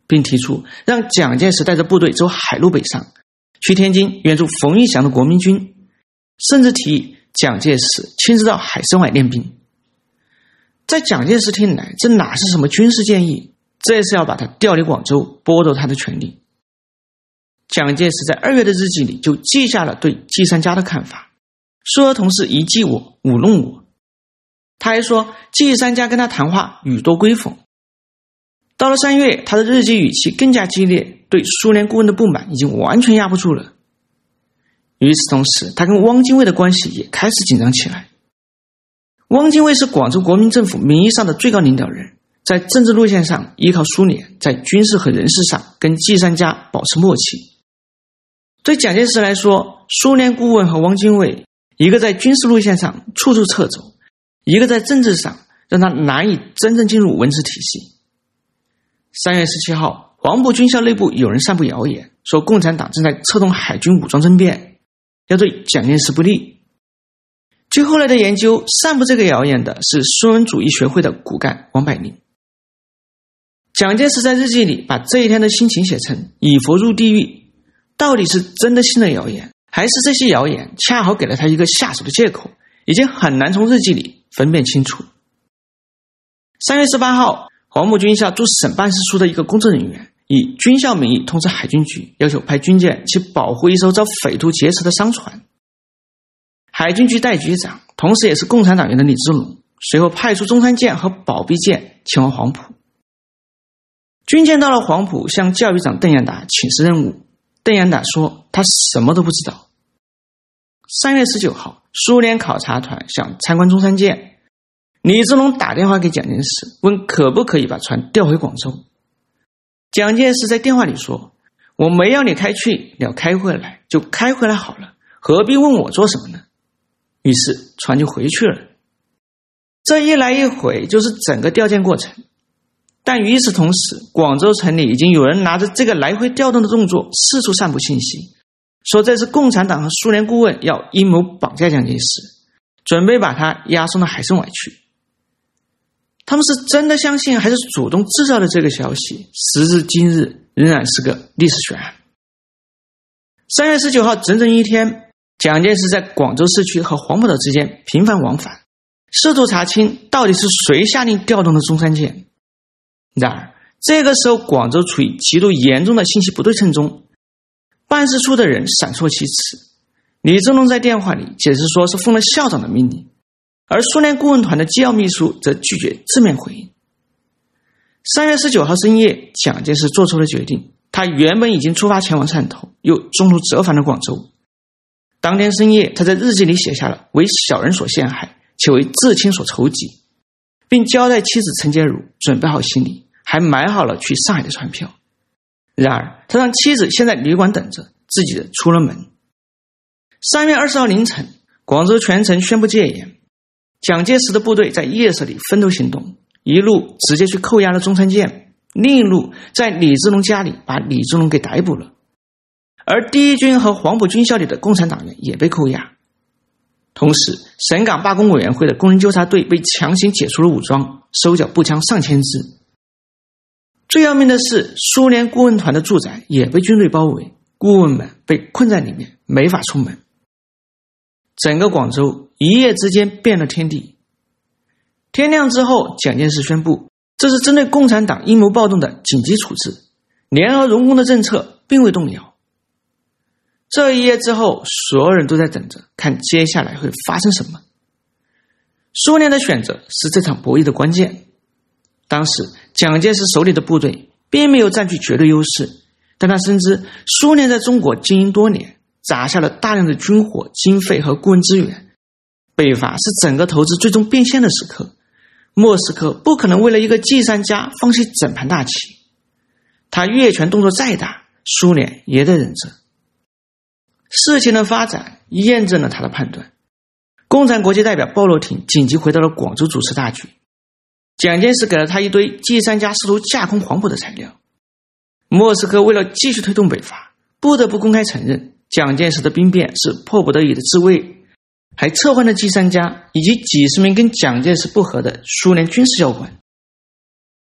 并提出让蒋介石带着部队走海路北上，去天津援助冯玉祥的国民军，甚至提议蒋介石亲自到海参崴练兵。在蒋介石听来，这哪是什么军事建议，这是要把他调离广州，剥夺他的权利。蒋介石在二月的日记里就记下了对季三家的看法，说同是一记我，舞弄我。他还说季三家跟他谈话语多归讽。到了三月，他的日记语气更加激烈，对苏联顾问的不满已经完全压不住了。与此同时，他跟汪精卫的关系也开始紧张起来。汪精卫是广州国民政府名义上的最高领导人，在政治路线上依靠苏联，在军事和人事上跟季三家保持默契。对蒋介石来说，苏联顾问和汪精卫，一个在军事路线上处处掣肘，一个在政治上让他难以真正进入文字体系。三月十七号，黄埔军校内部有人散布谣言，说共产党正在策动海军武装政变，要对蒋介石不利。据后来的研究，散布这个谣言的是苏文主义学会的骨干王百龄。蒋介石在日记里把这一天的心情写成以佛入地狱，到底是真的信了谣言，还是这些谣言恰好给了他一个下手的借口，已经很难从日记里分辨清楚。三月十八号，黄埔军校驻省办事处的一个工作人员以军校名义通知海军局，要求派军舰去保护一艘遭匪徒劫持的商船。海军局代局长，同时也是共产党员的李之龙，随后派出中山舰和保庇舰前往黄埔。军舰到了黄埔，向教育长邓演达请示任务。邓演达说他什么都不知道。三月十九号，苏联考察团想参观中山舰，李之龙打电话给蒋介石，问可不可以把船调回广州。蒋介石在电话里说，我没要你开去，你要开回来就开回来好了，何必问我做什么呢？于是船就回去了。这一来一回就是整个调舰过程。但与此同时，广州城里已经有人拿着这个来回调动的动作四处散布信息，说这是共产党和苏联顾问要阴谋绑架蒋介石，准备把他押送到海参崴去。他们是真的相信还是主动制造了这个消息，时至今日仍然是个历史悬案。三月十九号，整整一天，蒋介石在广州市区和黄埔岛之间频繁往返，试图查清到底是谁下令调动的中山舰。然而这个时候，广州处于极度严重的信息不对称中，办事处的人闪烁其词。李之龙在电话里解释说是奉了校长的命令，而苏联顾问团的机要秘书则拒绝正面回应。三月十九号深夜，蒋介石做出了决定，他原本已经出发前往汕头，又中途折返了广州。当天深夜，他在日记里写下了为小人所陷害，且为至亲所仇疾，并交代妻子陈洁如准备好行李，还买好了去上海的船票。然而他让妻子先在旅馆等着，自己的出了门。三月二十号凌晨，广州全城宣布戒严，蒋介石的部队在夜色里分头行动，一路直接去扣押了中山舰，另一路在李之龙家里把李之龙给逮捕了。而第一军和黄埔军校里的共产党员也被扣押。同时，省港罢工委员会的工人纠察队被强行解除了武装，收缴步枪上千支。最要命的是，苏联顾问团的住宅也被军队包围，顾问们被困在里面，没法出门。整个广州一夜之间变了天地。天亮之后，蒋介石宣布，这是针对共产党阴谋暴动的紧急处置，联俄容共的政策并未动摇。这一夜之后，所有人都在等着看接下来会发生什么。苏联的选择是这场博弈的关键。当时蒋介石手里的部队并没有占据绝对优势，但他深知苏联在中国经营多年，砸下了大量的军火、经费和顾问资源。北伐是整个投资最终变现的时刻，莫斯科不可能为了一个季三家放弃整盘大棋。他越权动作再大，苏联也得忍着。事情的发展验证了他的判断。共产国际代表鲍罗廷紧急回到了广州主持大局。蒋介石给了他一堆季三家试图架空黄埔的材料。莫斯科为了继续推动北伐，不得不公开承认蒋介石的兵变是迫不得已的自卫，还撤换了季三家以及几十名跟蒋介石不和的苏联军事教官。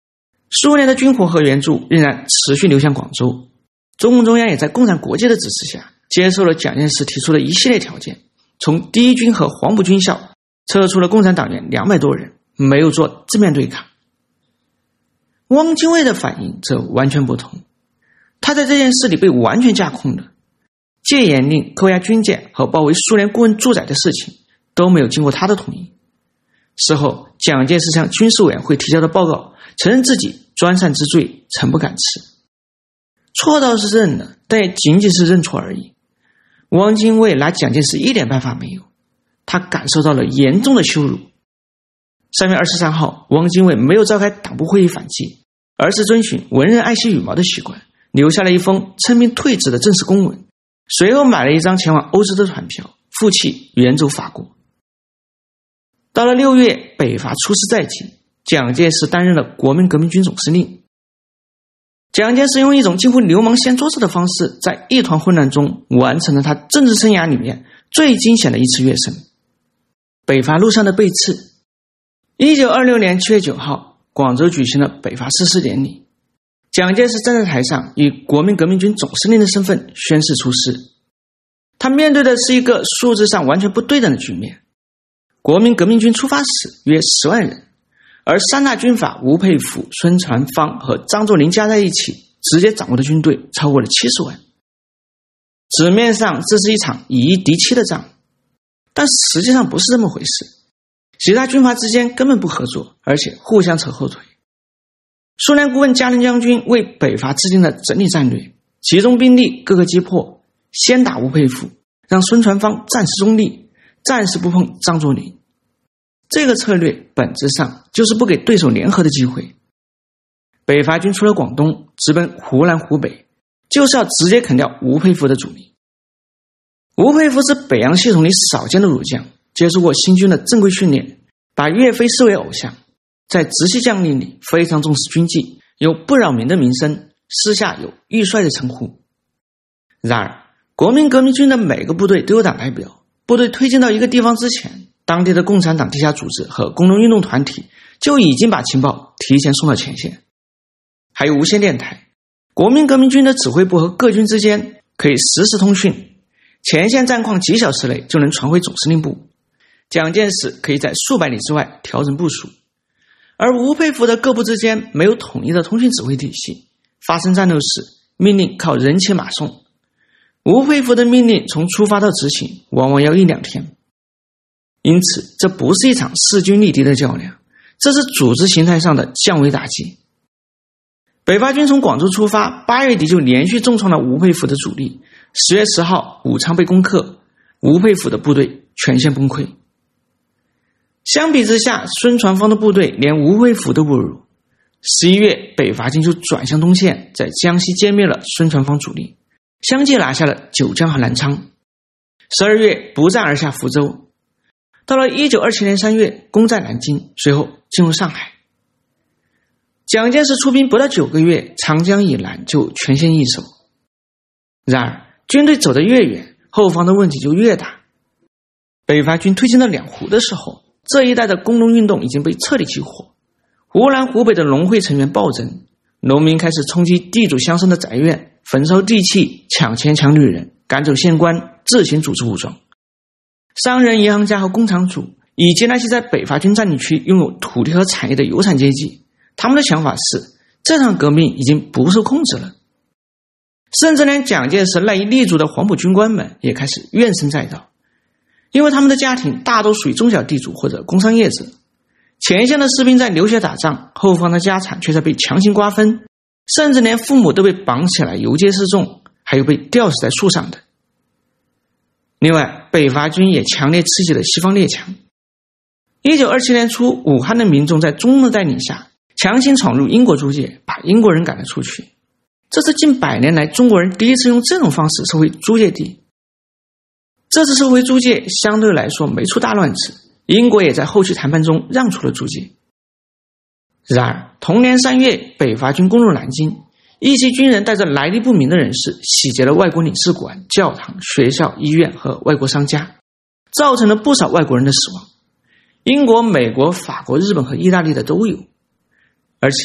苏联的军火和援助仍然持续流向广州，中共中央也在共产国际的支持下接受了蒋介石提出的一系列条件，从第一军和黄埔军校撤出了共产党员两百多人，没有做正面对抗。汪精卫的反应则完全不同，他在这件事里被完全架空了，戒严令、扣押军舰和包围苏联顾问住宅的事情都没有经过他的同意。事后，蒋介石向军事委员会提交的报告承认自己专擅之罪，诚不敢辞。错倒是认了，但也仅仅是认错而已。汪精卫拿蒋介石一点办法没有，他感受到了严重的羞辱。三月二十三号，汪精卫没有召开党部会议反击，而是遵循文人爱惜羽毛的习惯，留下了一封称病退职的正式公文，随后买了一张前往欧洲的船票，负气远走法国。到了六月，北伐出师在即，蒋介石担任了国民革命军总司令。蒋介石用一种近乎流氓掀桌子的方式，在一团混乱中完成了他政治生涯里面最惊险的一次跃升。北伐路上的背刺。一九二六年七月九号，广州举行了北伐誓师典礼。蒋介石站在台上，以国民革命军总司令的身份宣誓出师。他面对的是一个数字上完全不对等的局面。国民革命军出发时约十万人，而三大军阀吴佩孚、孙传芳和张作霖加在一起，直接掌握的军队超过了七十万。纸面上这是一场以一敌七的仗，但实际上不是这么回事。其他军阀之间根本不合作，而且互相扯后腿。苏联顾问加林将军为北伐制定了整体战略，集中兵力各个击破，先打吴佩孚，让孙传芳暂时中立，暂时不碰张作霖。这个策略本质上就是不给对手联合的机会。北伐军出了广东，直奔湖南湖北，就是要直接啃掉吴佩孚的主力。吴佩孚是北洋系统里少见的儒将，接受过新军的正规训练，把岳飞视为偶像，在直系将领里非常重视军纪，有不扰民的名声，私下有玉帅的称呼。然而，国民革命军的每个部队都有党代表，部队推进到一个地方之前，当地的共产党地下组织和工农运动团体就已经把情报提前送到前线。还有无线电台，国民革命军的指挥部和各军之间可以实时通讯，前线战况几小时内就能传回总司令部。蒋介石可以在数百里之外调整部署，而吴佩孚的各部之间没有统一的通讯指挥体系，发生战斗时命令靠人骑马送，吴佩孚的命令从出发到执行往往要一两天。因此这不是一场势均力敌的较量，这是组织形态上的降维打击。北伐军从广州出发，八月底就连续重创了吴佩孚的主力，十月十号武昌被攻克，吴佩孚的部队全线崩溃。相比之下，孙传芳的部队连吴佩孚都不如。十一月，北伐军就转向东线，在江西歼灭了孙传芳主力，相继拿下了九江和南昌。十二月，不战而下福州。到了一九二七年三月，攻占南京，随后进入上海。蒋介石出兵不到九个月，长江以南就全线易手。然而，军队走得越远，后方的问题就越大。北伐军推进到两湖的时候，这一带的工农运动已经被彻底激活，湖南湖北的农会成员暴增，农民开始冲击地主乡绅的宅院，焚烧地契，抢钱抢女人，赶走县官，自行组织武装。商人、银行家和工厂主，以及那些在北伐军占领区拥有土地和产业的有产阶级，他们的想法是，这场革命已经不受控制了。甚至连蒋介石赖以立足的黄埔军官们也开始怨声载道，因为他们的家庭大都属于中小地主或者工商业者，前线的士兵在流血打仗，后方的家产却在被强行瓜分，甚至连父母都被绑起来游街示众，还有被吊死在树上的。另外，北伐军也强烈刺激了西方列强。一九二七年初，武汉的民众在中共的带领下强行闯入英国租界，把英国人赶了出去。这是近百年来中国人第一次用这种方式收回租界地。这次收回租界相对来说没出大乱子，英国也在后期谈判中让出了租界。然而同年三月，北伐军攻入南京，一些军人带着来历不明的人士洗劫了外国领事馆、教堂、学校、医院和外国商家，造成了不少外国人的死亡。英国、美国、法国、日本和意大利的都有。而且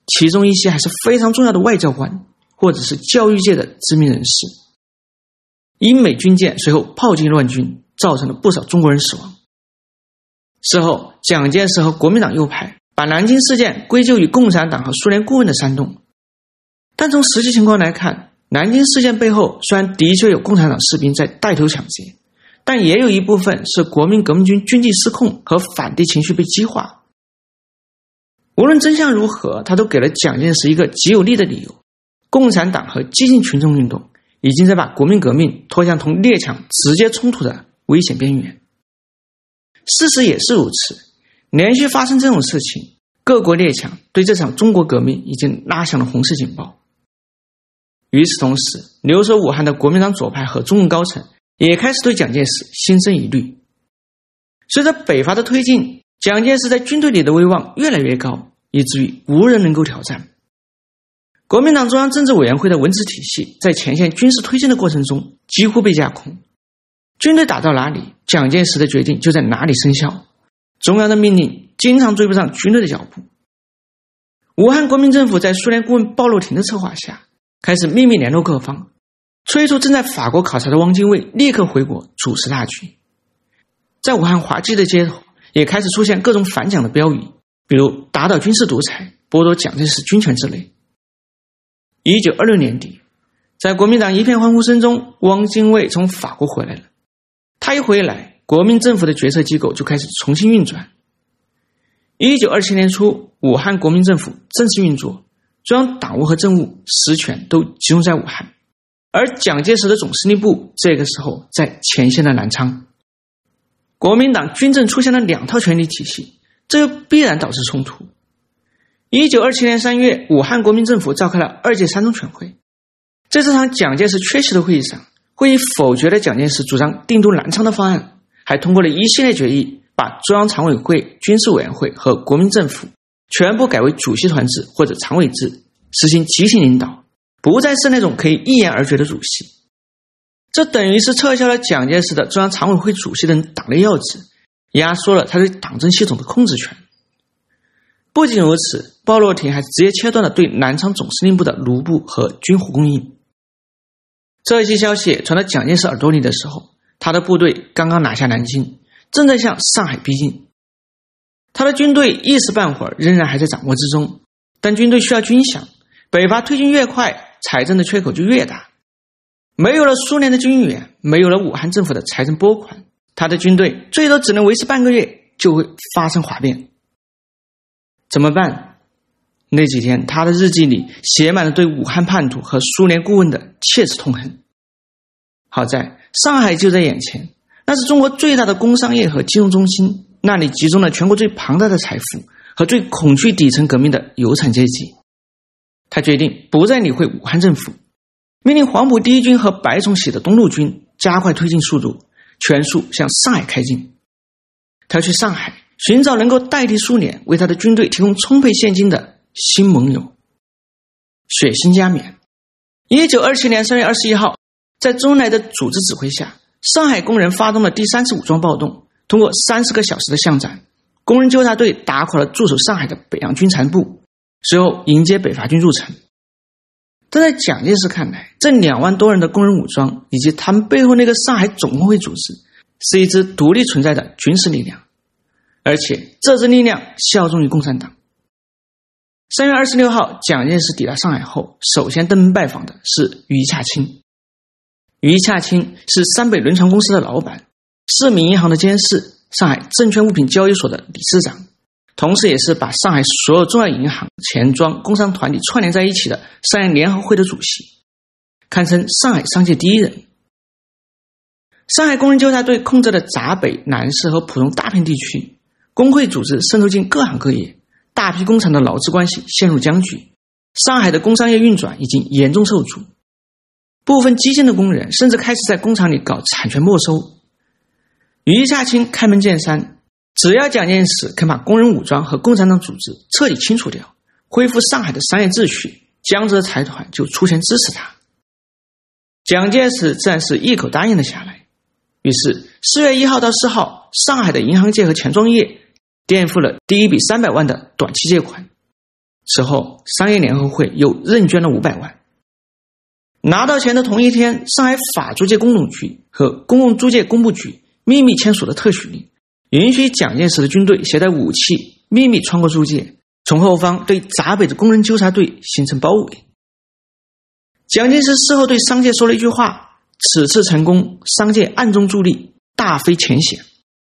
其中一些还是非常重要的外交官或者是教育界的知名人士。英美军舰随后炮击乱军，造成了不少中国人死亡。事后，蒋介石和国民党右派把南京事件归咎于共产党和苏联顾问的煽动，但从实际情况来看，南京事件背后虽然的确有共产党士兵在带头抢劫，但也有一部分是国民革命军军纪失控和反帝情绪被激化。无论真相如何，他都给了蒋介石一个极有力的理由：共产党和激进群众运动已经在把国民革命拖向同列强直接冲突的危险边缘。事实也是如此，连续发生这种事情，各国列强对这场中国革命已经拉响了红色警报。与此同时，留守武汉的国民党左派和中共高层也开始对蒋介石心生疑虑。随着北伐的推进，蒋介石在军队里的威望越来越高，以至于无人能够挑战。国民党中央政治委员会的文职体系在前线军事推进的过程中几乎被架空，军队打到哪里，蒋介石的决定就在哪里生效，中央的命令经常追不上军队的脚步。武汉国民政府在苏联顾问鲍洛廷的策划下，开始秘密联络各方，催促正在法国考察的汪精卫立刻回国主持大局。在武汉滑稽的街头也开始出现各种反蒋的标语，比如打倒军事独裁、剥夺蒋介石军权之类。一九二六年底，在国民党一片欢呼声中，汪精卫从法国回来了。他一回来，国民政府的决策机构就开始重新运转。一九二七年初，武汉国民政府正式运作，中央党务和政务实权都集中在武汉，而蒋介石的总司令部这个时候在前线的南昌。国民党军政出现了两套权力体系，这又必然导致冲突。一九二七年三月，武汉国民政府召开了二届三中全会。在这场蒋介石缺席的会议上，会议否决了蒋介石主张定都南昌的方案，还通过了一系列决议，把中央常委会、军事委员会和国民政府全部改为主席团制或者常委制，实行集体领导，不再是那种可以一言而决的主席。这等于是撤销了蒋介石的中央常委会主席等党内要职，压缩了他对党政系统的控制权。不仅如此，鲍洛廷还直接切断了对南昌总司令部的卢布和军火供应。这一期消息传到蒋介石耳朵里的时候，他的部队刚刚拿下南京，正在向上海逼近。他的军队一时半会儿仍然还在掌握之中，但军队需要军饷，北伐推进越快，财政的缺口就越大。没有了苏联的军援，没有了武汉政府的财政拨款，他的军队最多只能维持半个月，就会发生哗变。怎么办？那几天他的日记里写满了对武汉叛徒和苏联顾问的切齿痛恨。好在上海就在眼前，那是中国最大的工商业和金融中心，那里集中了全国最庞大的财富和最恐惧底层革命的有产阶级。他决定不再理会武汉政府，命令黄埔第一军和白崇禧的东路军加快推进速度，全速向上海开进。他要去上海寻找能够代替苏联为他的军队提供充沛现金的新盟友。血腥加冕。一九二七年三月二十一号，在周恩来的组织指挥下，上海工人发动了第三次武装暴动，通过三十个小时的巷战，工人纠察队打垮了驻守上海的北洋军残部，随后迎接北伐军入城。但在蒋介石看来，这两万多人的工人武装以及他们背后那个上海总工会组织是一支独立存在的军事力量，而且这支力量效忠于共产党。三月二十六号，蒋介石抵达上海后，首先登门拜访的是余洽清。余洽清是三北轮船公司的老板，市民银行的监事，上海证券物品交易所的理事长，同时也是把上海所有重要银行、钱庄、工商团体串联在一起的商业联合会的主席，堪称上海商界第一人。上海工人纠察队控制了闸北、南市和浦东大片地区，工会组织渗透进各行各业，大批工厂的劳资关系陷入僵局，上海的工商业运转已经严重受阻。部分激进的工人甚至开始在工厂里搞产权没收。余洽清开门见山，只要蒋介石肯把工人武装和共产党组织彻底清除掉，恢复上海的商业秩序，江浙财团就出钱支持他。蒋介石自然是一口答应了下来。于是四月一号到四号，上海的银行界和钱庄业垫付了第一笔三百万的短期借款。 此后，商业联合会又认捐了五百万。拿到钱的同一天，上海法租界工总局和公共租界工部局秘密签署了特许令，允许蒋介石的军队携带武器秘密穿过租界，从后方对闸北的工人纠察队形成包围。蒋介石事后对商界说了一句话：此次成功，商界暗中助力，大非浅显。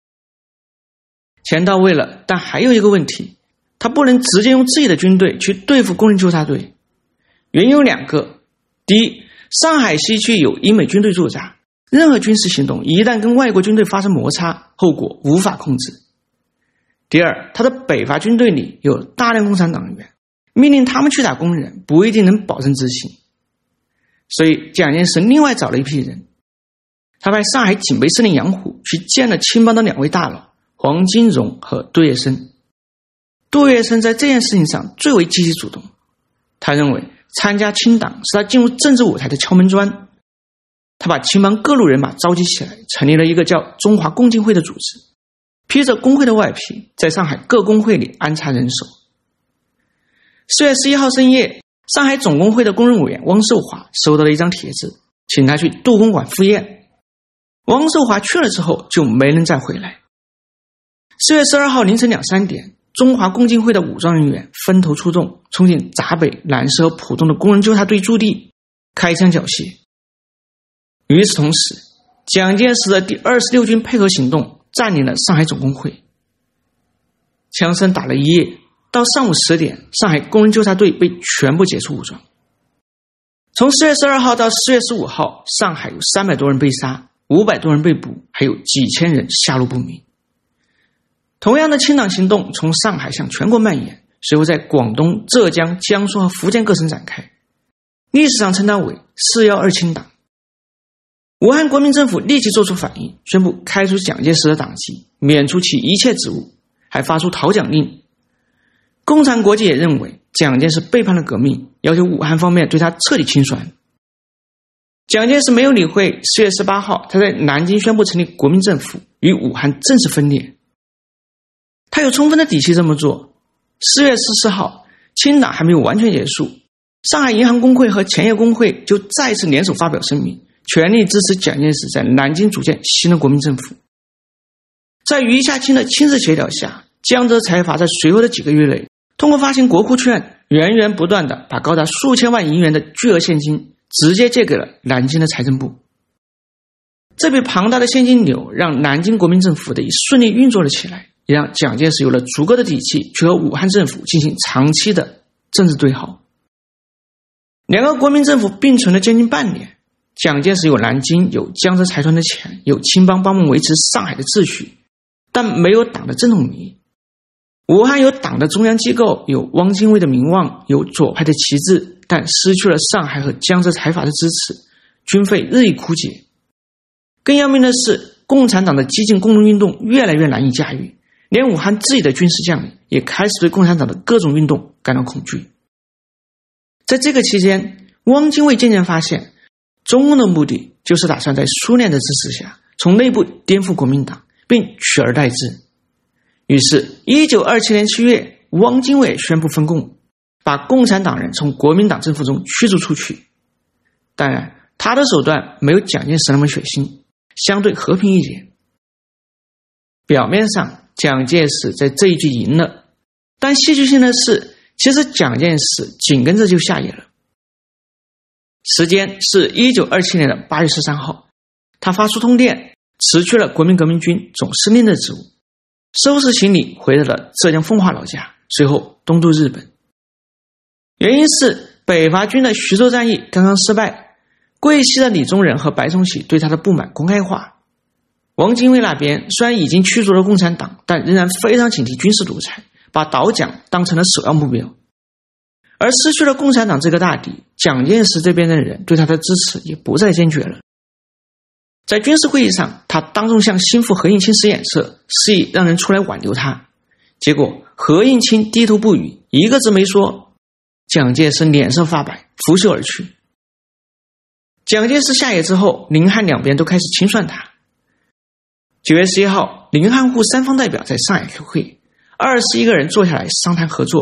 钱到位了，但还有一个问题，他不能直接用自己的军队去对付工人纠察队。原因有两个：第一，上海西区有英美军队驻扎，任何军事行动一旦跟外国军队发生摩擦，后果无法控制。第二，他的北伐军队里有大量共产党员，命令他们去打工人不一定能保证执行。所以蒋介石另外找了一批人，他派上海警备司令杨虎去见了青帮的两位大佬黄金荣和杜月笙。杜月笙在这件事情上最为积极主动，他认为参加清党是他进入政治舞台的敲门砖。他把青帮各路人马召集起来，成立了一个叫中华共进会的组织，披着工会的外皮，在上海各工会里安插人手。四月十一号深夜，上海总工会的工人委员汪寿华收到了一张帖子，请他去杜公馆赴宴。汪寿华去了之后就没人再回来。四月十二号凌晨两三点，中华共进会的武装人员分头出动，冲进闸北、兰市和浦东的工人纠察队驻地，开枪缴械。与此同时，蒋介石的第二十六军配合行动占领了上海总工会。枪声打了一夜，到上午十点，上海工人纠察队被全部解除武装。从四月十二号到四月十五号，上海有三百多人被杀，五百多人被捕，还有几千人下落不明。同样的清党行动从上海向全国蔓延，随后在广东、浙江、江苏和福建各省展开，历史上称它为四一二清党。武汉国民政府立即做出反应，宣布开除蒋介石的党籍，免除其一切职务，还发出讨蒋令。共产国际也认为蒋介石背叛了革命，要求武汉方面对他彻底清算。蒋介石没有理会，四月十八号他在南京宣布成立国民政府，与武汉正式分裂。他有充分的底气这么做。四月十四号，清党还没有完全结束，上海银行工会和前业工会就再次联手发表声明，全力支持蒋介石在南京组建新的国民政府。在余下清的亲自协调下，江浙财阀在随后的几个月内，通过发行国库券，源源不断地把高达数千万银元的巨额现金直接借给了南京的财政部。这笔庞大的现金流让南京国民政府得以顺利运作了起来，也让蒋介石有了足够的底气去和武汉政府进行长期的政治对号。两个国民政府并存了将近半年，蒋介石有南京、有江浙财团的钱，有青帮帮忙维持上海的秩序，但没有党的正统民意。武汉有党的中央机构，有汪精卫的名望，有左派的旗帜，但失去了上海和江浙财阀的支持，军费日益枯竭。更要命的是，共产党的激进工农运动越来越难以驾驭，连武汉自己的军事将领也开始对共产党的各种运动感到恐惧。在这个期间，汪精卫渐渐发现，中共的目的就是打算在苏联的支持下，从内部颠覆国民党，并取而代之。于是一九二七年七月，汪精卫宣布分共，把共产党人从国民党政府中驱逐出去。当然，他的手段没有蒋介石那么血腥，相对和平一点。表面上蒋介石在这一局赢了，但戏剧性的是，其实蒋介石紧跟着就下野了。时间是一九二七年的八月十三号，他发出通电，辞去了国民革命军总司令的职务，收拾行李回到了浙江奉化老家，随后东渡日本。原因是北伐军的徐州战役刚刚失败，桂系的李宗仁和白崇禧对他的不满公开化。汪精卫那边虽然已经驱逐了共产党，但仍然非常警惕军事独裁，把倒蒋当成了首要目标。而失去了共产党这个大敌，蒋介石这边的人对他的支持也不再坚决了。在军事会议上，他当众向心腹何应钦使眼色，示意让人出来挽留他。结果何应钦低头不语，一个字没说。蒋介石脸色发白，拂袖而去。蒋介石下野之后，宁汉两边都开始清算他。九月十一号，宁汉沪三方代表在上海开会，二十一个人坐下来商谈合作，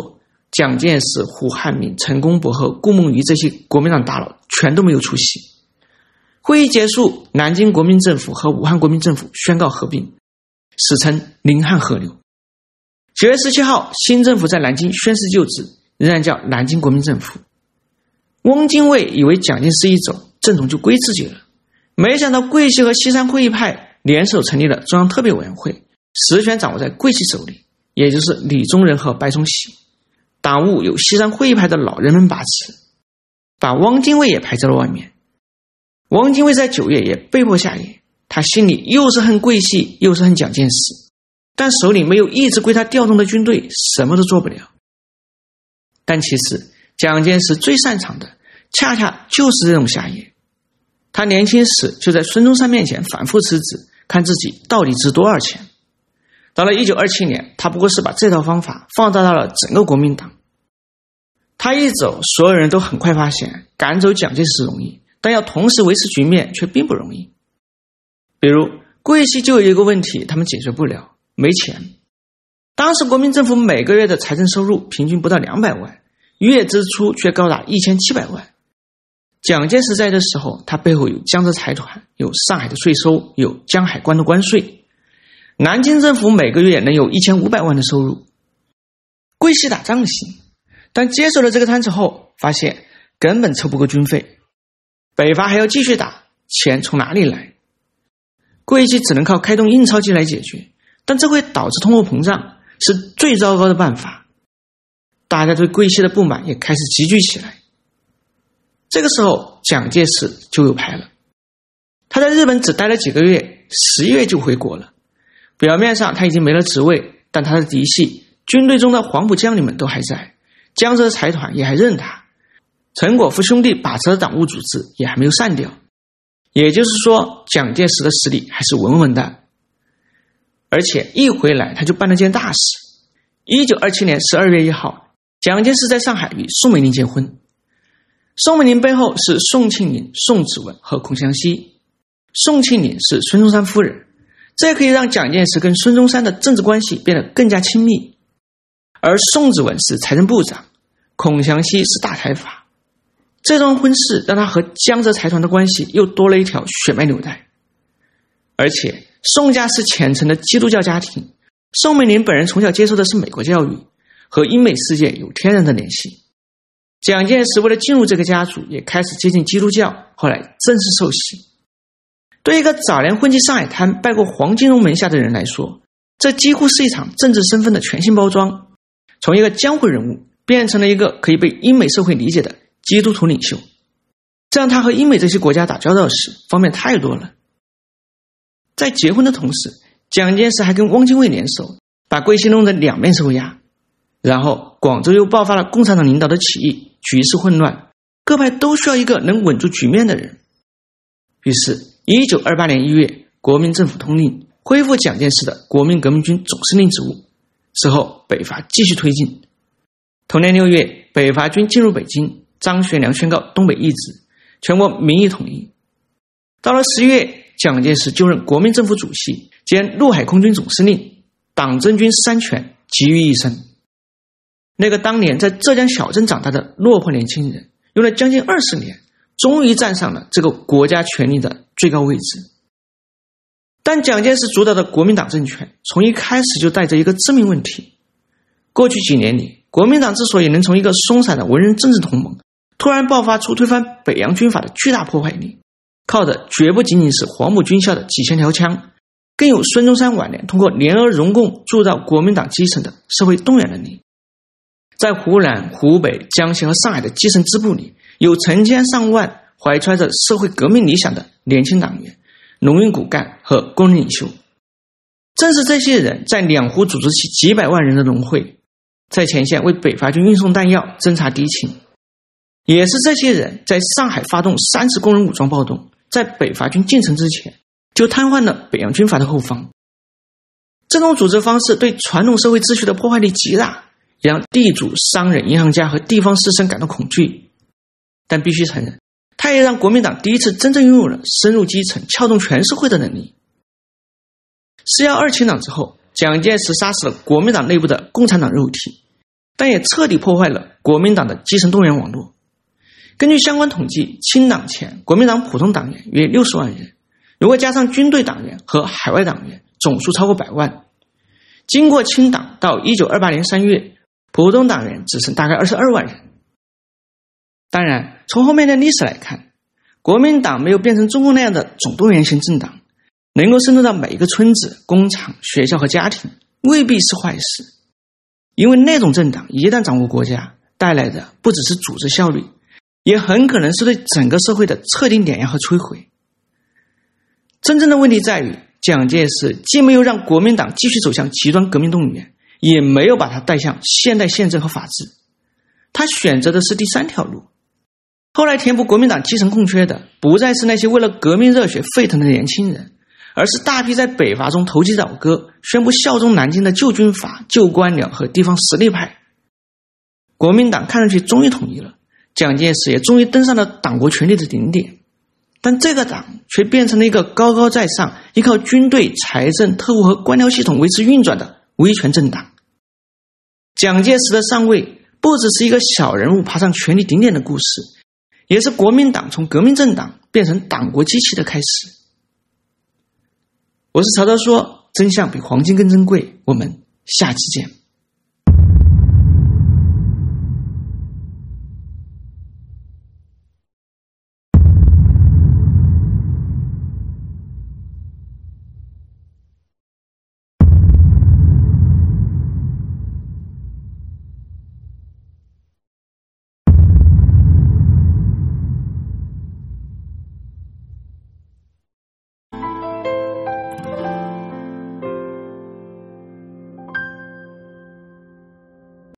蒋介石、胡汉民、陈公博和顾孟余这些国民党大佬全都没有出席。会议结束，南京国民政府和武汉国民政府宣告合并，史称宁汉合流。九月十七号，新政府在南京宣誓就职，仍然叫南京国民政府。汪精卫以为蒋介石一走，正统就归自己了，没想到桂系和西山会议派联手成立了中央特别委员会，实权掌握在桂系手里，也就是李宗仁和白崇禧。党务由西山会议派的老人们把持，把汪精卫也排在了外面。汪精卫在九月也被迫下野，他心里又是恨桂系，又是恨蒋介石，但手里没有一直归他调动的军队，什么都做不了。但其实蒋介石最擅长的恰恰就是这种下野。他年轻时就在孙中山面前反复辞职，看自己到底值多少钱。到了一九二七年，他不过是把这套方法放大到了整个国民党。他一走，所有人都很快发现赶走蒋介石容易，但要同时维持局面却并不容易。比如桂系就有一个问题他们解决不了，没钱。当时国民政府每个月的财政收入平均不到两百万，月支出却高达一千七百万。蒋介石在的时候，他背后有江浙财团，有上海的税收，有江海关的关税。南京政府每个月能有一千五百万的收入。桂系打仗行，但接手了这个摊子后，发现根本凑不够军费。北伐还要继续打，钱从哪里来？桂系只能靠开动印钞机来解决，但这会导致通货膨胀，是最糟糕的办法。大家对桂系的不满也开始集聚起来。这个时候蒋介石就有牌了。他在日本只待了几个月，十月就回国了。表面上他已经没了职位，但他的嫡系军队中的黄埔将领们都还在，江浙财团也还认他，陈果夫兄弟把持的党务组织也还没有散掉。也就是说，蒋介石的实力还是稳稳的。而且一回来他就办了件大事。一九二七年十二月一号，蒋介石在上海与宋美龄结婚。宋美龄背后是宋庆龄、宋子文和孔祥熙。宋庆龄是孙中山夫人，这可以让蒋介石跟孙中山的政治关系变得更加亲密。而宋子文是财政部长，孔祥熙是大财阀。这桩婚事让他和江浙财团的关系又多了一条血脉纽带。而且宋家是虔诚的基督教家庭，宋美龄本人从小接受的是美国教育，和英美世界有天然的联系。蒋介石为了进入这个家族，也开始接近基督教，后来正式受洗。对一个早年混迹上海滩、拜过黄金荣门下的人来说，这几乎是一场政治身份的全新包装，从一个江湖人物变成了一个可以被英美社会理解的基督徒领袖。这让他和英美这些国家打交道时方便太多了。在结婚的同时，蒋介石还跟汪精卫联手，把桂系弄得两面受压。然后广州又爆发了共产党领导的起义，局势混乱，各派都需要一个能稳住局面的人。于是一九二八年一月，国民政府通令恢复蒋介石的国民革命军总司令职务。之后北伐继续推进。同年六月，北伐军进入北京，张学良宣告东北易帜，全国民意统一。到了十月，蒋介石就任国民政府主席兼陆海空军总司令，党政军三权集于一身。那个当年在浙江小镇长大的落魄年轻人，用了将近二十年，终于站上了这个国家权力的最高位置。但蒋介石主导的国民党政权从一开始就带着一个致命问题。过去几年里，国民党之所以能从一个松散的文人政治同盟突然爆发出推翻北洋军阀的巨大破坏力，靠的绝不仅仅是黄埔军校的几千条枪，更有孙中山晚年通过联俄容共铸造国民党基层的社会动员能力。在湖南、湖北、江西和上海的基层支部里，有成千上万怀揣着社会革命理想的年轻党员、农运骨干和工人领袖。正是这些人在两湖组织起几百万人的农会，在前线为北伐军运送弹药、侦察敌情。也是这些人在上海发动三次工人武装暴动，在北伐军进城之前就瘫痪了北洋军阀的后方。这种组织方式对传统社会秩序的破坏力极大，也让地主、商人、银行家和地方士绅感到恐惧。但必须承认，它也让国民党第一次真正拥有了深入基层、撬动全社会的能力。四一二清党之后，蒋介石杀死了国民党内部的共产党肉体， 但也彻底破坏了国民党的基层动员网络。根据相关统计，清党前国民党普通党员约六十万人，如果加上军队党员和海外党员，总数超过百万。经过清党到一九二八年三月，普通党员只剩大概二十二万人。当然，从后面的历史来看，国民党没有变成中共那样的总动员型政党，能够渗透到每一个村子、工厂、学校和家庭，未必是坏事。因为那种政党一旦掌握国家，带来的不只是组织效率，也很可能是对整个社会的彻底碾压和摧毁。真正的问题在于，蒋介石既没有让国民党继续走向极端革命动员，也没有把它带向现代宪政和法治，他选择的是第三条路。后来填补国民党基层空缺的，不再是那些为了革命热血沸腾的年轻人，而是大批在北伐中投机倒戈、宣布效忠南京的旧军阀、旧官僚和地方实力派。国民党看上去终于统一了，蒋介石也终于登上了党国权力的顶点，但这个党却变成了一个高高在上、依靠军队、财政、特务和官僚系统维持运转的威权政党。蒋介石的上位不只是一个小人物爬上权力顶点的故事，也是国民党从革命政党变成党国机器的开始。我是曹操说，真相比黄金更珍贵，我们下期见。